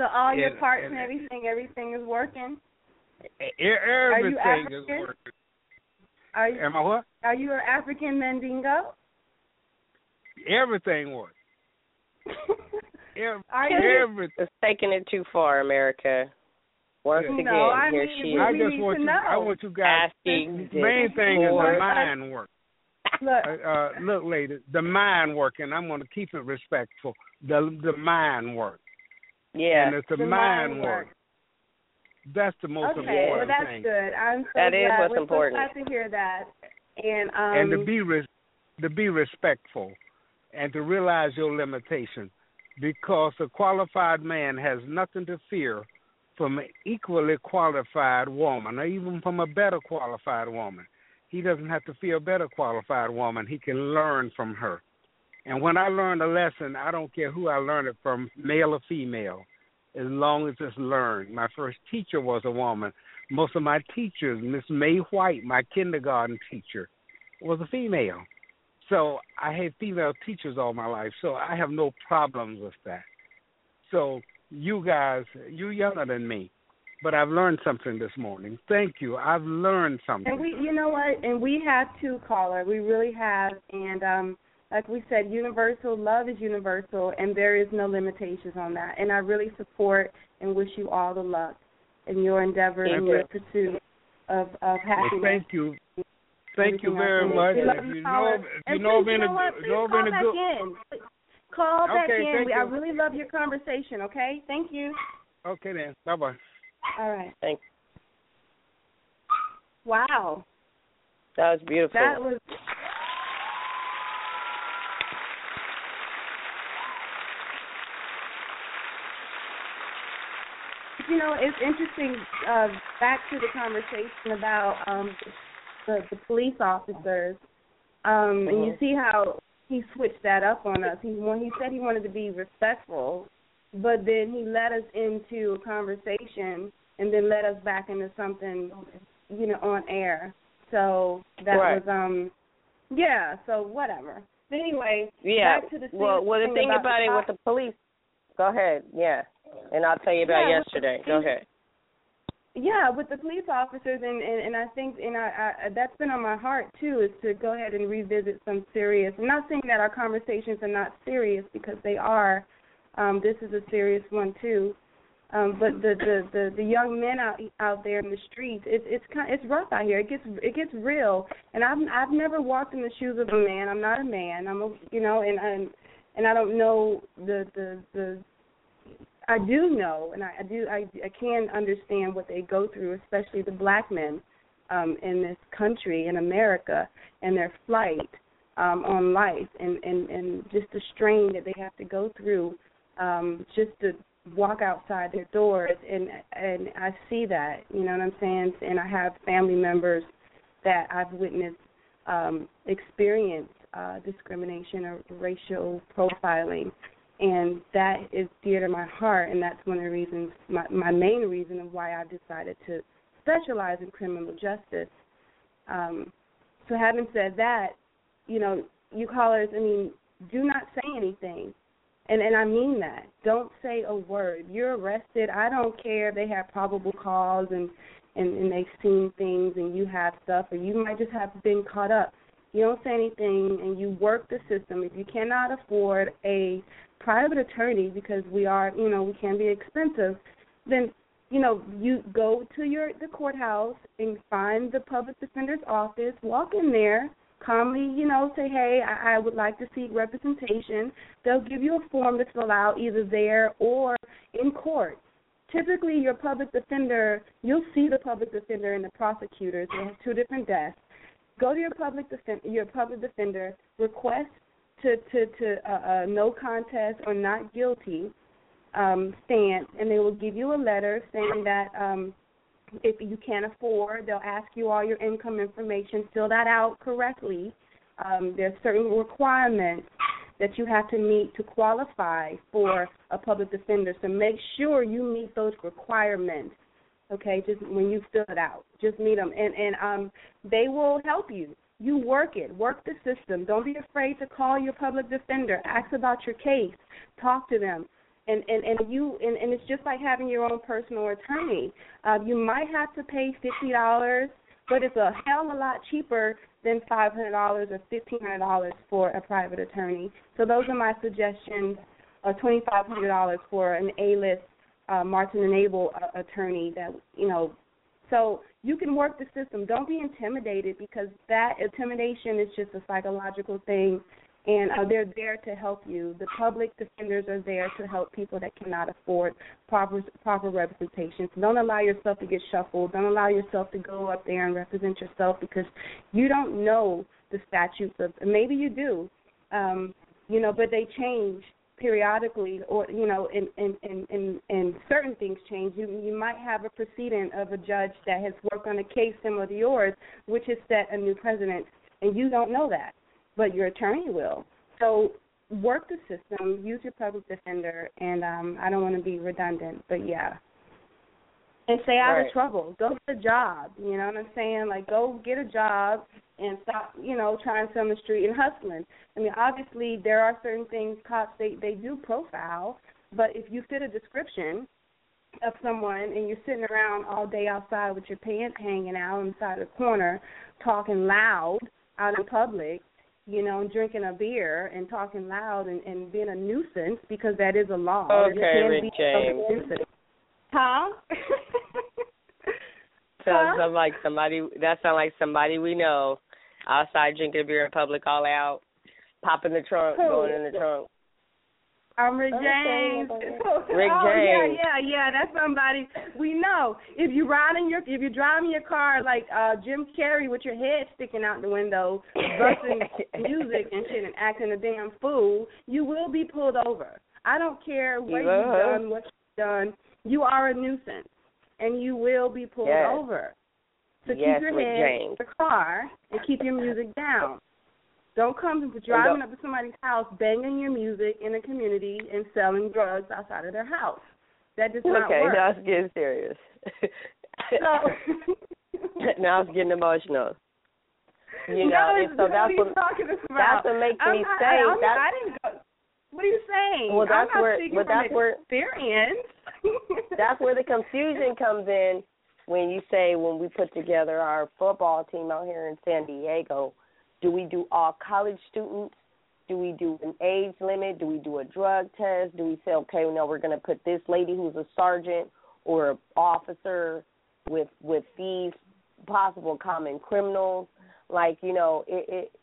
So all your
And-
parts
and-
and everything, everything is working.
E- Everything is
African?
working.
Are you?
Am I what?
Are you an African Mandingo?
Everything works. Every,
Are you?
everything.
It's taking it too far, America. Once
Yeah.
again,
No, I
here
mean,
she
we-
is.
I
we
just
need
want
to
you.
know.
I want you guys.
Asking
The main thing is
for-
the mind work.
Look,
Uh, uh, look, lady, the mind work, and I'm going to keep it respectful. The the mind work,
Yeah.
and it's the,
the
mind,
mind
work.
work.
That's the most
okay,
important
well that's
thing.
good. I'm so
That is
glad.
what's
We're so
important.
glad to hear that. And um,
And to be res- to be respectful, and to realize your limitation, because a qualified man has nothing to fear from an equally qualified woman, or even from a better qualified woman. He doesn't have to fear a better qualified woman. He can learn from her. And when I learned a lesson, I don't care who I learned it from, male or female, as long as it's learned. My first teacher was a woman. Most of my teachers, Miss May White, my kindergarten teacher, was a female. So I had female teachers all my life, so I have no problems with that. So you guys, you're younger than me, but I've learned something this morning. Thank you. I've learned something.
and we, you know what? And we have too, caller. We really have. And um, like we said, universal love is universal, and there is no limitations on that. And I really support and wish you all the luck in your endeavor
Thank
and
you.
your pursuit of of happiness.
Well, thank you. Thank you
Everything
very
else.
much.
We love
If
you,
you
caller.
know, if
And
you know
please,
of any,
you know what? Please
know of
call
any
back
good.
in. Call back
Okay,
in.
thank
We, I
you.
really love your conversation. Okay, thank you.
Okay then. Bye bye.
All right.
Thanks.
Wow,
That was beautiful.
that was. You know, it's interesting. Uh, back to the conversation about um, the, the police officers, um, and you see how he switched that up on us. He when he said he wanted to be respectful, but then he led us into a conversation and then led us back into something, you know, on air. So that
Right.
was um, yeah. So whatever. But anyway,
Yeah.
back to the
well, well, the
thing
thing
about,
about it
the
with the police. Go ahead. Yeah. And I'll tell you about
Yeah, with
yesterday.
the-
Go ahead.
Yeah, with the police officers, and, and, and I think, and I, I that's been on my heart too, is to go ahead and revisit some serious. I'm not saying that our conversations are not serious, because they are. Um, this is a serious one too. Um, but the, the, the, the young men out out there in the streets, it's it's kind it's rough out here. It gets it gets real. And I've I've never walked in the shoes of a man. I'm not a man. I'm a you know, and and and I don't know the the the. I do know, and I, I do, I, I can understand what they go through, especially the black men um, in this country, in America, and their flight um, on life, and, and, and just the strain that they have to go through um, just to walk outside their doors, and and I see that, you know what I'm saying, and I have family members that I've witnessed um, experience uh, discrimination or racial profiling. And that is dear to my heart, and that's one of the reasons, my, my main reason of why I decided to specialize in criminal justice. Um, so having said that, you know, you callers, I mean, do not say anything. And and I mean that. Don't say a word. You're arrested. I don't care if they have probable cause and, and, and they've seen things and you have stuff, or you might just have been caught up. You don't say anything and you work the system. If you cannot afford a private attorney, because we are, you know, we can be expensive, then, you know, you go to your the courthouse and find the public defender's office, walk in there, calmly, you know, say, hey, I, I would like to seek representation. They'll give you a form to fill out either there or in court. Typically, your public defender, you'll see the public defender and the prosecutors. They have two different desks. Go to your public defender, your public defender, request to to to uh, uh, no contest or not guilty um, stance, and they will give you a letter saying that um, if you can't afford, they'll ask you all your income information. Fill that out correctly. Um, there's certain requirements that you have to meet to qualify for a public defender. So make sure you meet those requirements. Okay, just when you fill it out, just meet them, and and um, they will help you. You work it, work the system. Don't be afraid to call your public defender, ask about your case, talk to them, And, and, and you and, and it's just like having your own personal attorney. Uh, you might have to pay fifty dollars, but it's a hell of a lot cheaper than five hundred dollars or fifteen hundred dollars for a private attorney. So those are my suggestions. Uh, twenty-five hundred dollars for an A-list uh, Martin and Abel uh, attorney. That you know, so you can work the system. Don't be intimidated, because that intimidation is just a psychological thing. And uh, they're there to help you. The public defenders are there to help people that cannot afford proper proper representation. So don't allow yourself to get shuffled. Don't allow yourself to go up there and represent yourself, because you don't know the statutes of. Maybe you do, um, you know, but they change periodically, or you know, and and, and, and and certain things change. You you might have a precedent of a judge that has worked on a case similar to yours, which has set a new precedent, and you don't know that, but your attorney will. So work the system, use your public defender, and um, I don't want to be redundant, but yeah. And stay out
right.
of trouble. Go get a job, you know what I'm saying? Like, go get a job and stop, you know, trying to sit on the street and hustling. I mean, obviously there are certain things cops, they, they do profile, but if you fit a description of someone and you're sitting around all day outside with your pants hanging out on the side of the corner, talking loud out in public, you know, drinking a beer and talking loud and, and being a nuisance, because that is a law.
Okay, Rick James.
Huh?
Sounds
huh?
like somebody. That sounds like somebody we know. Outside drinking beer in public, all out, popping the trunk,
Who?
going in the trunk.
I'm Rick
Okay.
James.
Rick
oh,
James.
yeah, yeah, yeah. That's somebody we know. If you riding your, if you're driving your car like uh, Jim Carrey with your head sticking out the window, busting music and shit and acting a damn fool, you will be pulled over. I don't care what
Yeah.
you've done, what you've done. You are a nuisance, and you will be pulled
Yes.
over. So
Yes,
keep your
Rick
head
James.
in the car and keep your music down. Don't come driving up to somebody's house, banging your music in a community and selling drugs outside of their house. That does not
Okay,
work.
now it's getting serious.
So,
now it's getting emotional. You know,
no,
and so
what
that's
are you
what
talking about?
that's what makes
I'm
me
not,
say
I, I'm,
that.
I didn't go. What are you saying?
Well, that's
I'm not
where.
speaking
But
from
that's where.
experience.
That's where the confusion comes in when you say, when we put together our football team out here in San Diego, do we do all college students? Do we do an age limit? Do we do a drug test? Do we say, okay, no, we're going to put this lady who's a sergeant or an officer with with these possible common criminals? Like, you know, it, it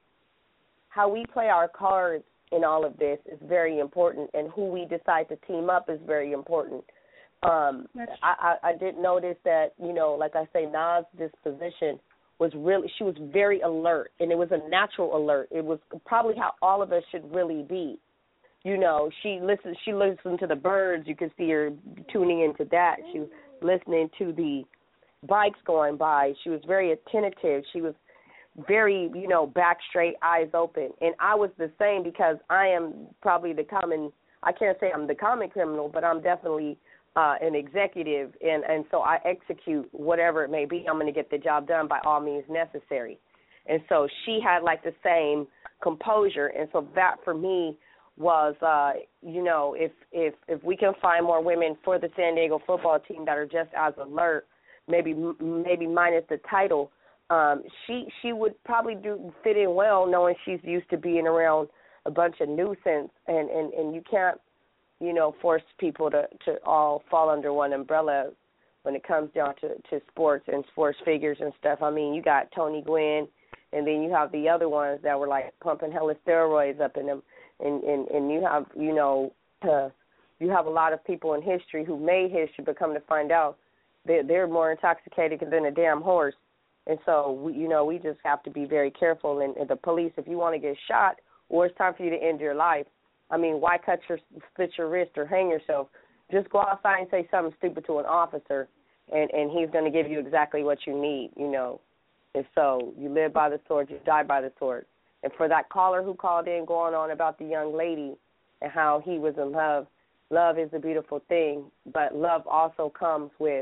how we play our cards in all of this is very important, and who we decide to team up is very important. Um, I, I, I did notice that, you know, like I say, Nas' disposition was really, she was very alert, and it was a natural alert. It was probably how all of us should really be. You know, she listened, she listened to the birds. You could see her tuning into that. She was listening to the bikes going by. She was very attentive. She was very, you know, back straight, eyes open. And I was the same, because I am probably the common, I can't say I'm the common criminal, but I'm definitely uh, an executive, and, and so I execute whatever it may be. I'm going to get the job done by all means necessary. And so she had like the same composure, and so that for me was, uh, you know, if, if, if we can find more women for the San Diego football team that are just as alert, maybe maybe minus the title, Um, she she would probably do fit in well, knowing she's used to being around a bunch of nuisance, and, and, and you can't, you know, force people to, to all fall under one umbrella when it comes down to, to sports and sports figures and stuff. I mean, you got Tony Gwynn, and then you have the other ones that were like pumping hella steroids up in them, and, and, and you have, you know, uh, you have a lot of people in history who made history, but come to find out they're, they're more intoxicated than a damn horse. And so, we, you know, we just have to be very careful. And, and the police, if you want to get shot or it's time for you to end your life, I mean, why cut your, split your wrist or hang yourself? Just go outside and say something stupid to an officer, and, and he's going to give you exactly what you need, you know. And so you live by the sword, you die by the sword. And for that caller who called in going on about the young lady and how he was in love, love is a beautiful thing, but love also comes with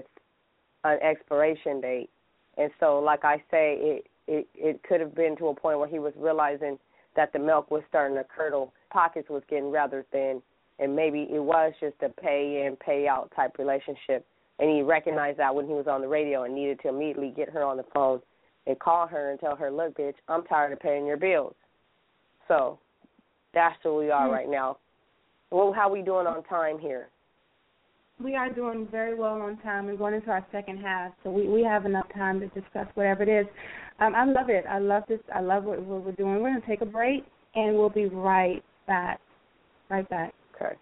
an expiration date. And so, like I say, it, it, it could have been to a point where he was realizing that the milk was starting to curdle, pockets was getting rather thin, and maybe it was just a pay in, pay out type relationship. And he recognized that when he was on the radio and needed to immediately get her on the phone and call her and tell her, look, bitch, I'm tired of paying your bills. So that's where we are mm-hmm. right now. Well, how we doing on time here?
We are doing very well on time and going into our second half, so we, we have enough time to discuss whatever it is. Um, I love it. I love this. I love what, what we're doing. We're going to take a break, and we'll be right back. Right back.
Okay.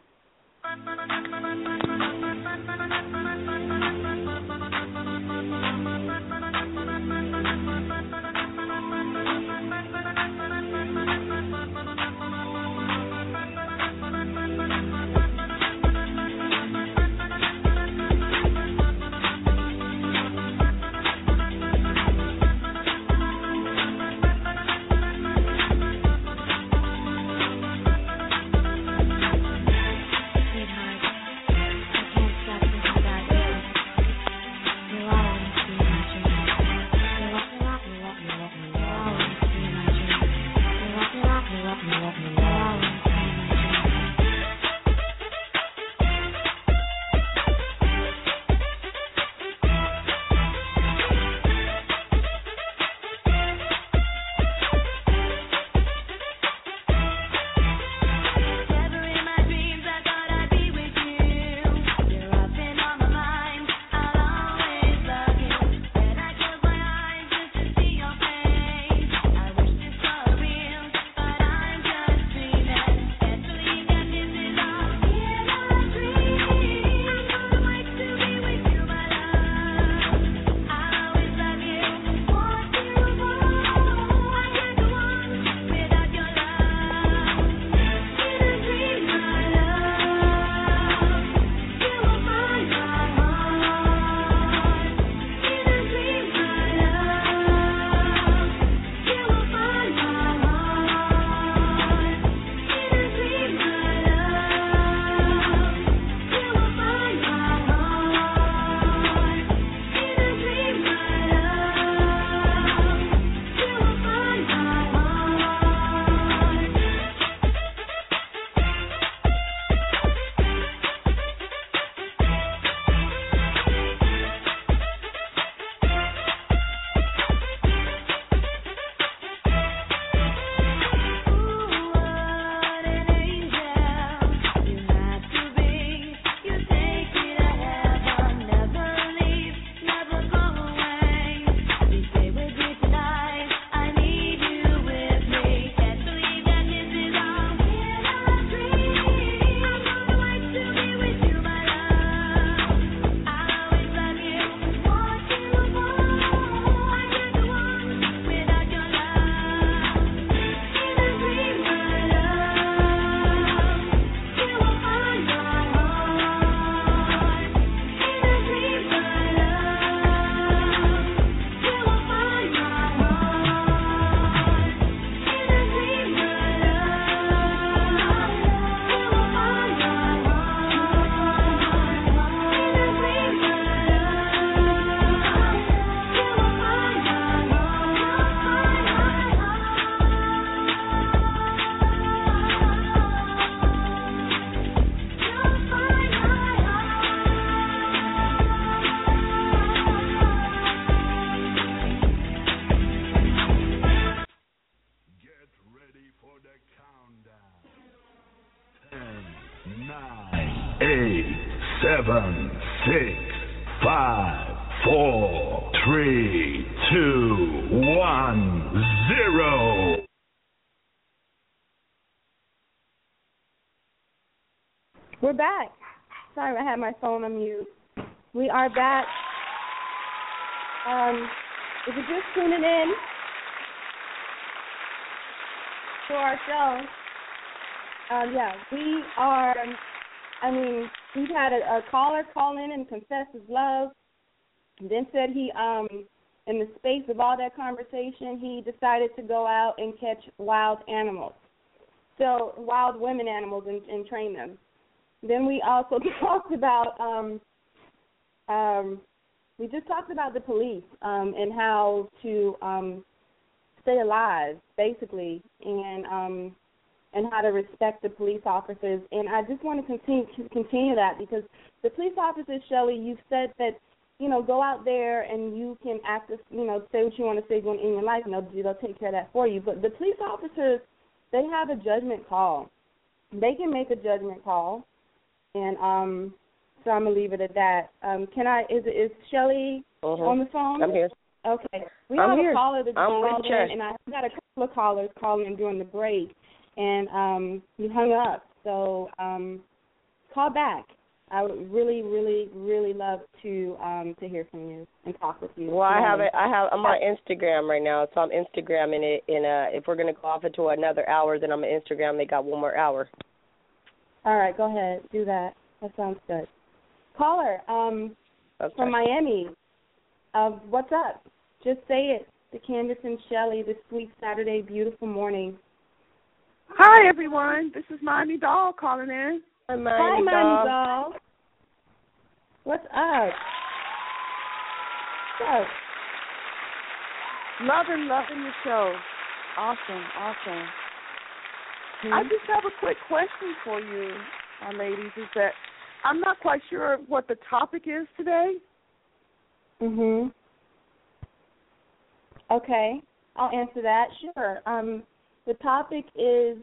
Seven, six, five, four, three, two, one, zero.
We're back. Sorry, I had my phone on mute. We are back. Um, if you're just tuning in to our show, um, yeah, we are. I mean, we've had a, a caller call in and confess his love, and then said he, um, in the space of all that conversation, he decided to go out and catch wild animals, so wild women animals, and, and train them. Then we also talked about, um, um, we just talked about the police um, and how to um, stay alive, basically, and um, and how to respect the police officers. And I just want to continue continue that because the police officers, Shelley, you've said that, you know, go out there and you can act, as, you know, say what you want to say in your life, and they'll, they'll take care of that for you. But the police officers, they have a judgment call. They can make a judgment call, and um, so I'm gonna leave it at that. Um, can I? Is is Shelley
uh-huh.
on the phone?
I'm here.
Okay. We
I'm
have
here.
a caller that
I'm
called
with you.
in, and I got a couple of callers calling in during the break, and um, you hung up. So um, call back. I would really, really, really love to um, to hear from you and talk with you.
Well, I have it. I have. I'm on Instagram right now, so I'm Instagramming it. And uh, if we're gonna go off into another hour, then I'm on Instagram. They got one more hour.
All right, go ahead. Do that. That sounds good. Caller, um,
Okay.
from Miami. Uh, what's up? Just say it. The Candace and Shelley, this sweet Saturday, beautiful morning.
Hi, everyone. This is Miami Doll calling in.
Hi,
Hi,
Miami
Miami
Doll.
Doll. What's up? What's up?
Loving, loving your show. Awesome, awesome.
Mm-hmm.
I just have a quick question for you, uh, ladies, is that I'm not quite sure what the topic is today.
Mm-hmm. Okay, I'll answer that. Sure. Um, the topic is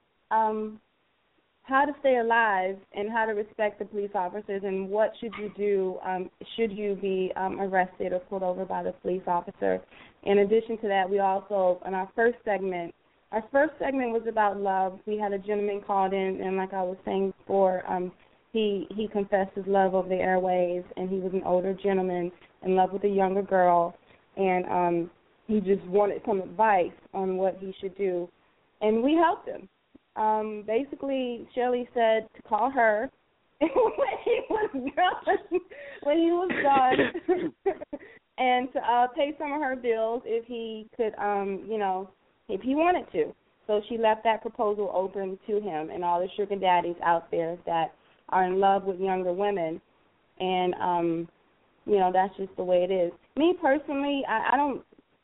um, how to stay alive and how to respect the police officers and what should you do um, should you be um, arrested or pulled over by the police officer. In addition to that, we also, in our first segment, our first segment was about love. We had a gentleman called in, and like I was saying before, um, he, he confessed his love over the airwaves, and he was an older gentleman in love with a younger girl, and um, he just wanted some advice on what he should do, and we helped him. Um, basically, Shelley said to call her when he was done, when he was done, and to uh, pay some of her bills if he could, um, you know, if he wanted to. So she left that proposal open to him and all the sugar daddies out there that are in love with younger women, and um, you know, that's just the way it is. Me personally, I, I don't,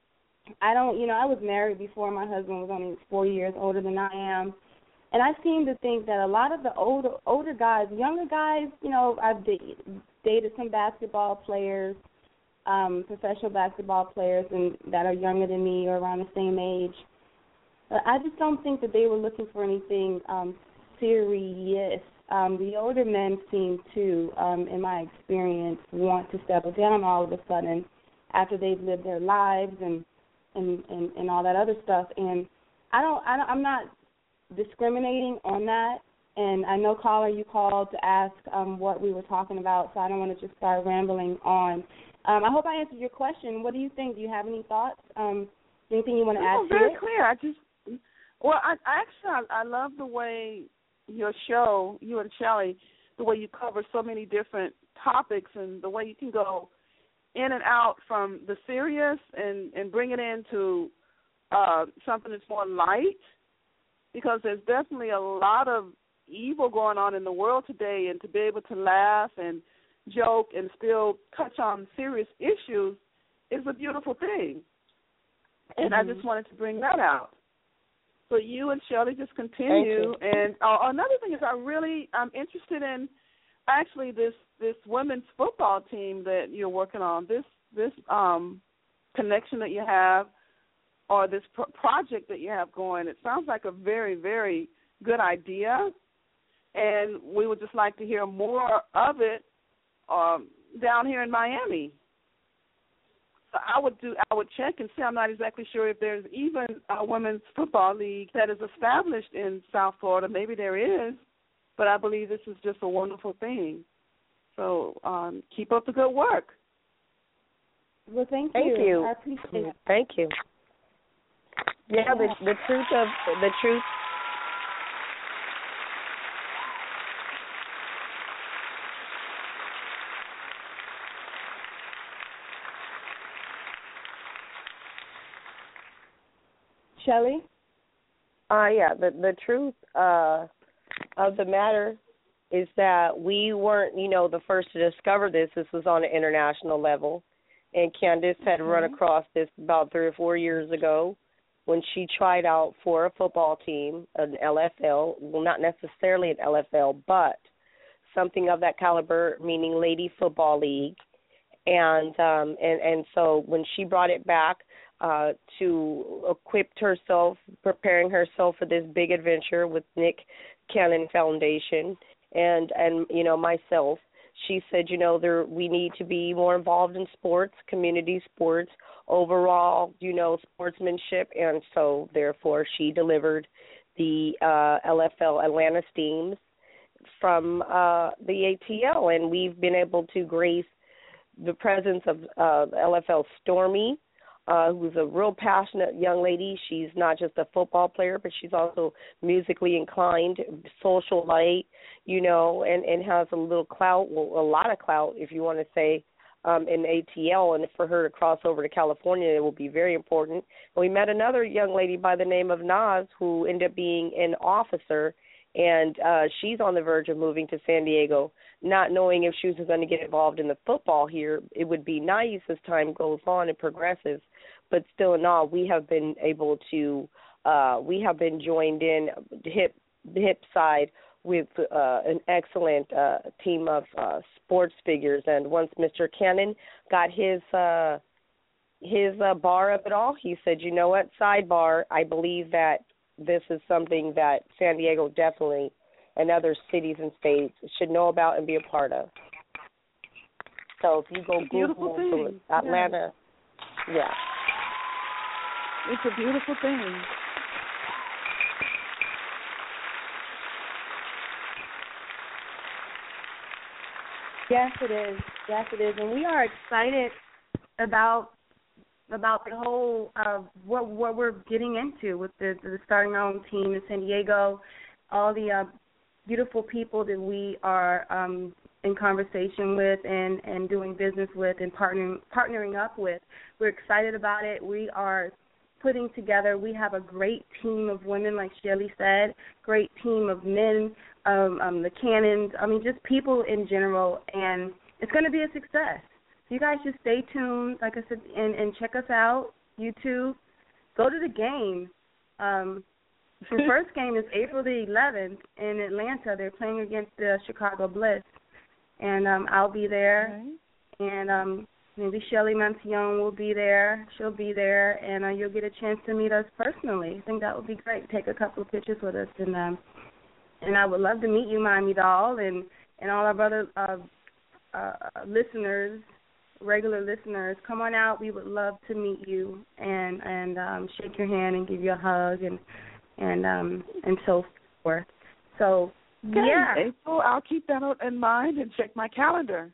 I don't, you know, I was married before my husband was only four years older than I am, and I seem to think that a lot of the older older guys, younger guys, you know, I've dated, dated some basketball players, um, professional basketball players, and that are younger than me or around the same age. But I just don't think that they were looking for anything um, serious. Um, the older men seem to, um, in my experience, want to settle down all of a sudden after they've lived their lives and and, and, and all that other stuff. And I don't, I don't, I'm not discriminating on that. And I know, caller, you called to ask um, what we were talking about, so I don't want to just start rambling on. Um, I hope I answered your question. What do you think? Do you have any thoughts? Um, anything you want to add
No,
to
very
it?
clear. I just, well, I, I actually, I, I love the way your show, you and Shelley, the way you cover so many different topics and the way you can go in and out from the serious and, and bring it into uh, something that's more light, because there's definitely a lot of evil going on in the world today, and to be able to laugh and joke and still touch on serious issues is a beautiful thing. And
Mm-hmm.
I just wanted to bring that out. So you and Shelley just continue. And uh, another thing is, I really I'm interested in actually this this women's football team that you're working on. This this um, connection that you have, or this pro- project that you have going. It sounds like a very very good idea, and we would just like to hear more of it um, down here in Miami. So I would do. I would check and see. I'm not exactly sure if there's even a women's football league that is established in South Florida. Maybe there is, but I believe this is just a wonderful thing. So um, keep up the good work.
Well, thank,
Thank
you.
you.
I appreciate it.
Thank you. Yeah, the the truth of the truth.
Shelley?
Uh, yeah, the the truth uh, of the matter is that we weren't, you know, the first to discover this. This was on an international level, and Candace had mm-hmm. run across this about three or four years ago, when she tried out for a football team, an L F L, well, not necessarily an L F L, but something of that caliber, meaning Lady Football League. And um, and and so when she brought it back uh, to equip herself, preparing herself for this big adventure with Nick Cannon Foundation and and you know myself, she said, you know, there we need to be more involved in sports, community sports, overall, you know, sportsmanship, and so therefore she delivered the uh, L F L Atlanta Steams from uh, the A T L, and we've been able to grace the presence of uh, L F L Stormy, uh, who's a real passionate young lady. She's not just a football player, but she's also musically inclined, socialite, you know, and, and has a little clout, well, a lot of clout, if you want to say, um, in A T L. And for her to cross over to California, it will be very important. And we met another young lady by the name of Naz, who ended up being an officer, and uh, she's on the verge of moving to San Diego, not knowing if she was going to get involved in the football here. It would be nice as time goes on and progresses, but still in all, we have been able to, uh, we have been joined in hip hip side with uh, an excellent uh, team of uh, sports figures. And once Mister Cannon got his uh, his uh, bar of it all, he said, you know what, sidebar, I believe that this is something that San Diego definitely and other cities and states should know about and be a part of. So if you go
beautiful
Google
thing.
Atlanta, yeah. yeah.
It's a beautiful thing.
Yes, it is. Yes, it is. And we are excited about about the whole uh, what what we're getting into with the, the starting our own team in San Diego, all the uh, beautiful people that we are um, in conversation with and, and doing business with and partnering partnering up with. We're excited about it. We are putting together, we have a great team of women, like Shelly said, great team of men, um, um, the Cannons, I mean, just people in general, and it's going to be a success. So you guys just stay tuned, like I said, and, and check us out, YouTube. Go to the game. Um, the first game is April the eleventh in Atlanta. They're playing against the Chicago Bliss, and um, I'll be there, okay. and um, maybe Shelly Mancion will be there. She'll be there, and uh, you'll get a chance to meet us personally. I think that would be great. Take a couple of pictures with us, and um, and I would love to meet you, Miami Doll, and, and all our other uh, uh, listeners, regular listeners. Come on out. We would love to meet you and and um, shake your hand and give you a hug and and um, and so forth. So
okay,
yeah,
April, I'll keep that in mind and check my calendar.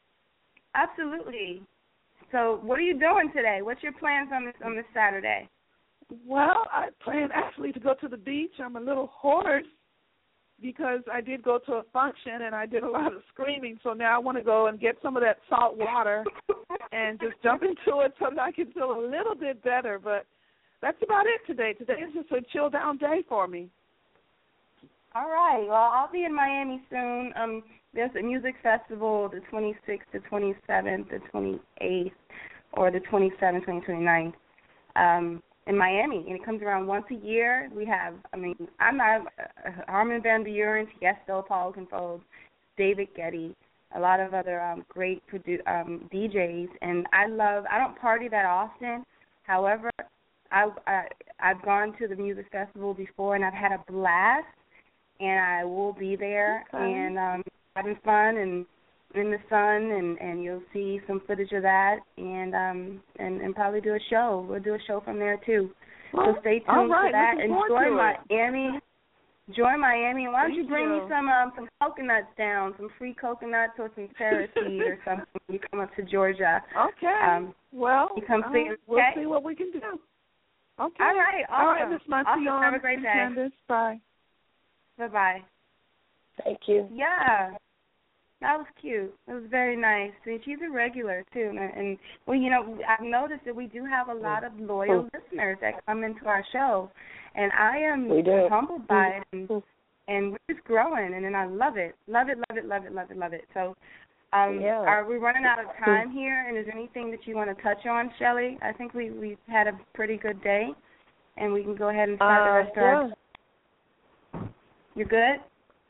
Absolutely. So what are you doing today? What's your plans on this on this Saturday?
Well, I plan actually to go to the beach. I'm a little hoarse because I did go to a function and I did a lot of screaming. So now I want to go and get some of that salt water and just jump into it so that I can feel a little bit better. But that's about it today. Today is just a chill down day for me.
All right. Well, I'll be in Miami soon. Um, there's a music festival the twenty-sixth, the twenty-seventh, the twenty-eighth, or the twenty-seventh, twenty-ninth um, in Miami, and it comes around once a year. We have, I mean, I'm not uh, Armin van Buuren, Tiesto, Paul Confold, David Getty, a lot of other um, great produ- um, D Js, and I love. I don't party that often. However, I, I I've gone to the music festival before, and I've had a blast. And I will be there okay. and um, having fun and in the sun, and, and you'll see some footage of that, and um and, and probably do a show. We'll do a show from there too. Well, so stay tuned
right.
for that. Enjoy
to
Miami. Enjoy Miami. Why don't
Thank
you bring
you.
me some um, some coconuts down, some free coconuts or some paraseed or something when you come up to Georgia.
Okay.
Um,
well,
you come
uh,
see us, okay?
We'll see what we can do. Okay.
All right. Awesome.
All right, Miss Mancion.
Awesome. Have a great day.
Candace. Bye.
Bye-bye.
Thank you.
Yeah, that was cute. It was very nice. And she's a regular, too. And, and, well, you know, I've noticed that we do have a lot of loyal mm. listeners that come into our show. And I am humbled by it. And, and we're just growing. And, and I love it. Love it, love it, love it, love it, love it. So um,
yeah.
are we running out of time here? And is there anything that you want to touch on, Shelly? I think we, we've had a pretty good day. and we can go ahead and start
uh,
the restaurant.
Yeah.
You're good?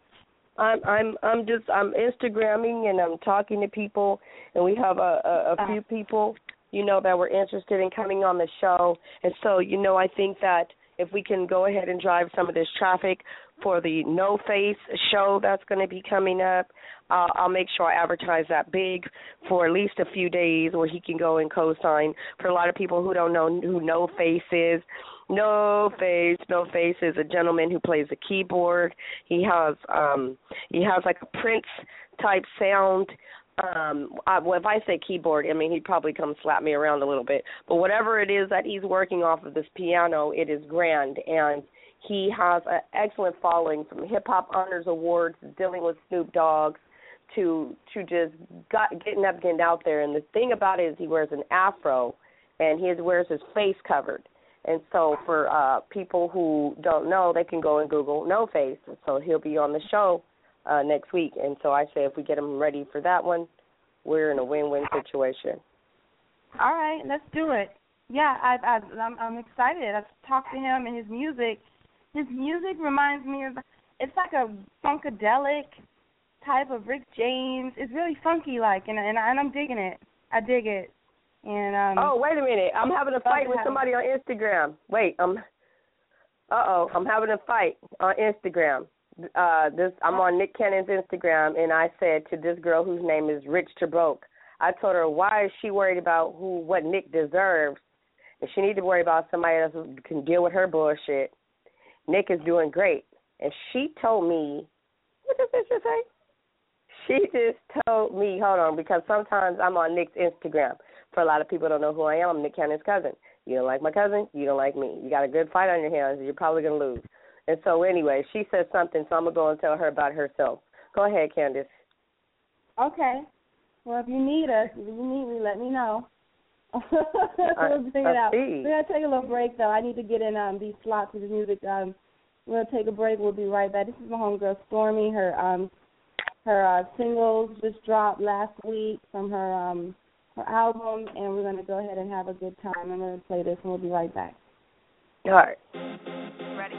I'm I'm I'm just I'm Instagramming and I'm talking to people, and we have a, a, a few people, you know, that were interested in coming on the show. And so, you know, I think that if we can go ahead and drive some of this traffic for the No Face show that's going to be coming up, uh, I'll make sure I advertise that big for at least a few days where he can go and co-sign. For a lot of people who don't know who No Face is, No Face, No Face is a gentleman who plays the keyboard. He has um, he has like a Prince type sound. Um, I, well, if I say keyboard, I mean he'd probably come slap me around a little bit. But whatever it is that he's working off of this piano, it is grand, and he has an excellent following, from Hip Hop Honors Awards, dealing with Snoop Dogg, to to just got, getting up, getting out there. And the thing about it is he wears an afro, and he wears his face covered. And so for uh, people who don't know, they can go and Google No Face. So he'll be on the show uh, next week. And so I say if we get him ready for that one, we're in a win-win situation.
All right, let's do it. Yeah, I, I, I'm, I'm excited. I've talked to him, and his music, his music reminds me of, it's like a funkadelic type of Rick James. It's really funky-like, and, and, and I'm digging it. I dig it. And um,
oh, wait a minute. I'm having a fight with somebody on Instagram. Wait, I'm, uh-oh, I'm having a fight on Instagram. Uh, this I'm on Nick Cannon's Instagram, and I said to this girl whose name is Rich Trebroke, I told her, why is she worried about who what Nick deserves, and she needs to worry about somebody else who can deal with her bullshit. Nick is doing great. And she told me, what did this just say? She just told me, hold on, because sometimes I'm on Nick's Instagram. For a lot of people who don't know who I am, I'm Nick Cannon's cousin. You don't like my cousin, you don't like me. You got a good fight on your hands, you're probably going to lose. And so anyway, she said something, so I'm going to go and tell her about herself. Go ahead, Candace.
Okay. Well, if you need us, if you need me, let me know.
I,
we'll figure it out.
See.
We're going to take a little break, though. I need to get in um, these slots of the music. Um, we're going to take a break. We'll be right back. This is my homegirl, Stormy. Her um, her uh, singles just dropped last week from her um, her album, and we're going to go ahead and have a good time. I'm going to play this, and we'll be right back.
All right.
Ready?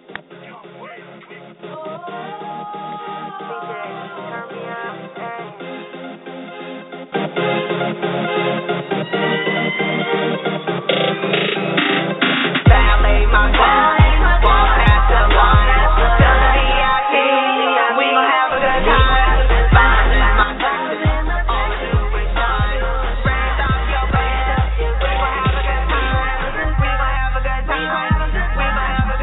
Ballet my wine, walk past the line, gonna be out here, we gon' have a good time. Finding my diamond, all I do is shine. Raise up your band, we gon' have a good time. We gon' have a good time. We gon' have a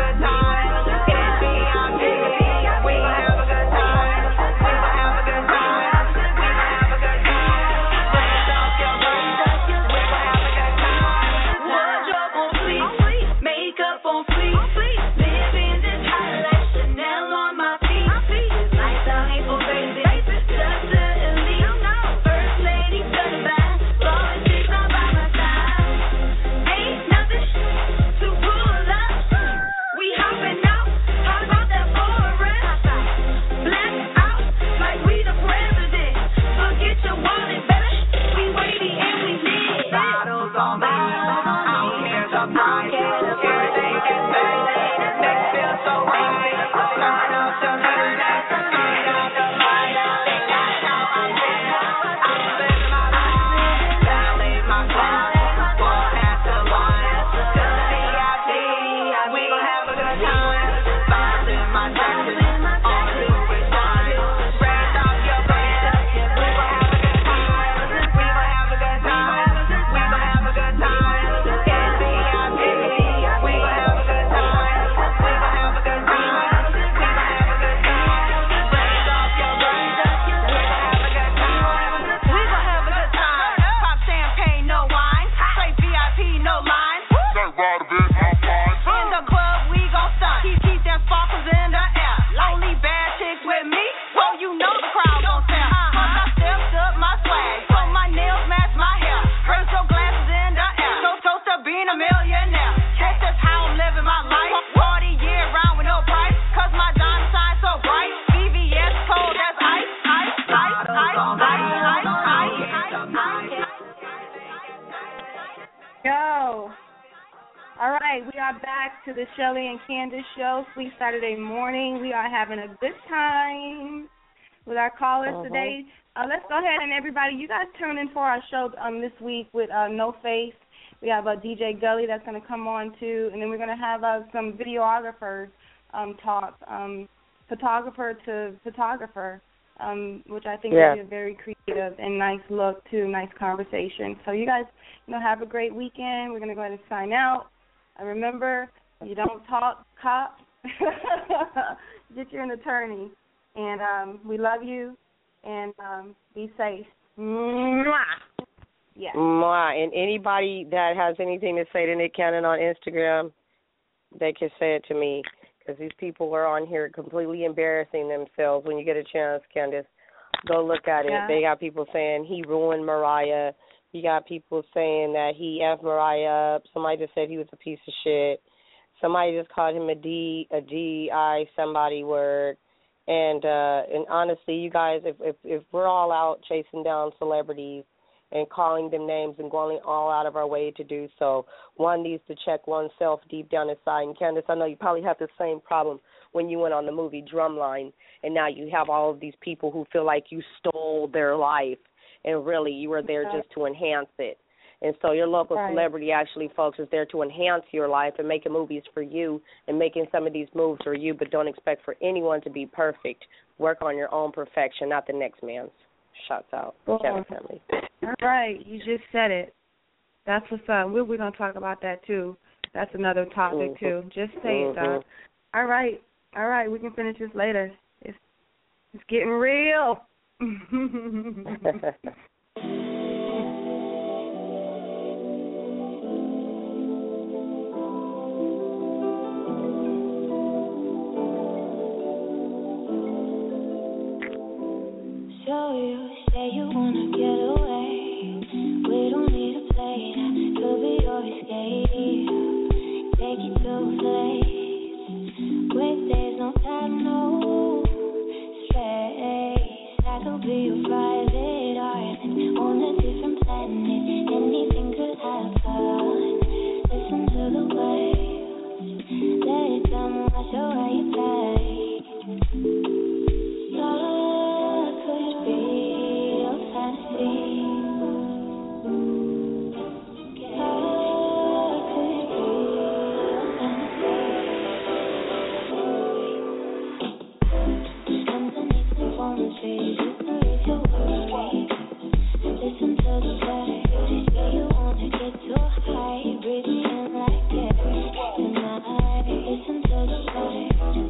back to the Shelly and Candace show, Sweet Saturday morning. We are having a good time with our callers
uh-huh.
today. Uh, let's go ahead and everybody, you guys tune in for our show um, this week with uh, No Face. We have a uh, D J Gully that's going to come on too, and then we're going to have uh, some videographers um, talk, um, photographer to photographer, um, which I think
yeah.
will be a very creative and nice look too, nice conversation. So you guys, you know, have a great weekend. We're going to go ahead and sign out. And remember, you don't talk cops. Get you an attorney. And um, we love you. And um, be safe. Mwah. Yeah.
Mwah. And anybody that has anything to say to Nick Cannon on Instagram, they can say it to me. Because these people are on here completely embarrassing themselves. When you get a chance, Candace, go look at it.
Yeah.
They got people saying he ruined Mariah. You got people saying that he F'd Mariah up. Somebody just said he was a piece of shit. Somebody just called him a D, a D I somebody word. And uh, and honestly, you guys, if, if if we're all out chasing down celebrities and calling them names and going all out of our way to do so, one needs to check oneself deep down inside. And Candace, I know you probably have the same problem when you went on the movie Drumline, and now you have all of these people who feel like you stole their life, and really you were there just to enhance it. And so your local
right.
celebrity actually, folks, is there to enhance your life and making movies for you and making some of these moves for you, but don't expect for anyone to be perfect. Work on your own perfection, not the next man's. Shouts out.
Cool.
Cannon family.
All right. You just said it. That's what's up. We're, we're going to talk about that, too. That's another topic,
mm-hmm.
too. Just say it,
mm-hmm.
Doc. All right. All right. We can finish this later. It's, it's getting real.
So you say you wanna get away. We don't need a plane to be your escape. Take you to a place where there's no time, no space. I could be your private island on a different planet. Anything could happen. Listen to the waves. Let it come, wash away your pain. Love could be your fantasy. Love could be your fantasy. Underneath the palm trees, you can leave your worries. Listen to the birds. Yeah, you wanna get too high. Breathe me in like air tonight. Listen to the birds.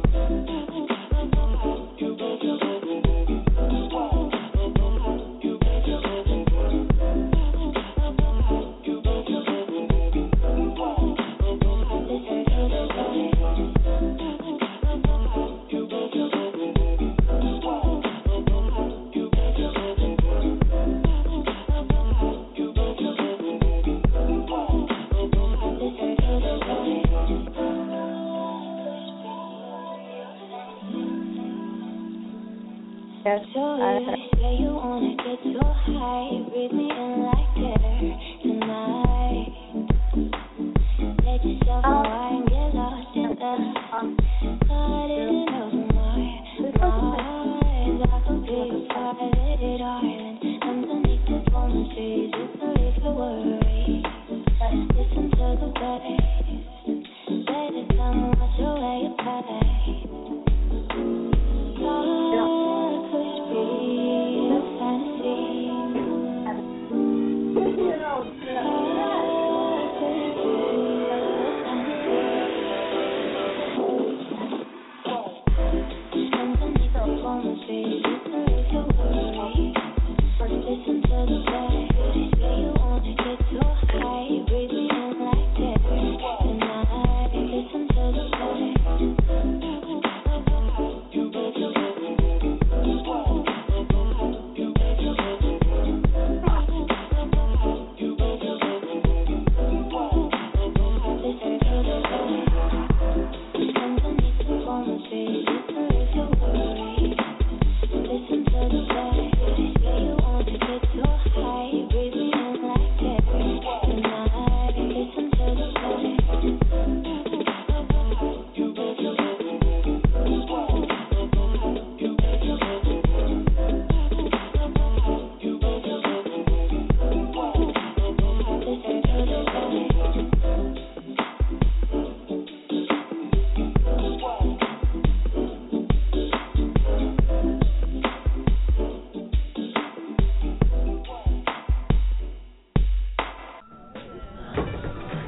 Yes,
so you say you wanna get so high, breathe me in like air tonight. Let yourself away and get lost in the garden of my eyes. I could be a private island underneath the palm trees. You can leave your worries. Listen to the waves. Let it come, wash away your pain. Love could be a fantasy. Love could be a fantasy.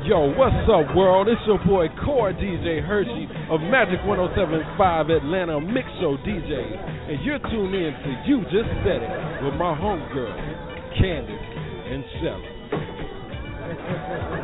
Yo, what's up, world? It's your boy, Core D J Hershey of Magic one oh seven point five Atlanta Mix Show D Js. And you're tuned in to You Just Said It with my homegirl, Candace and Shelly.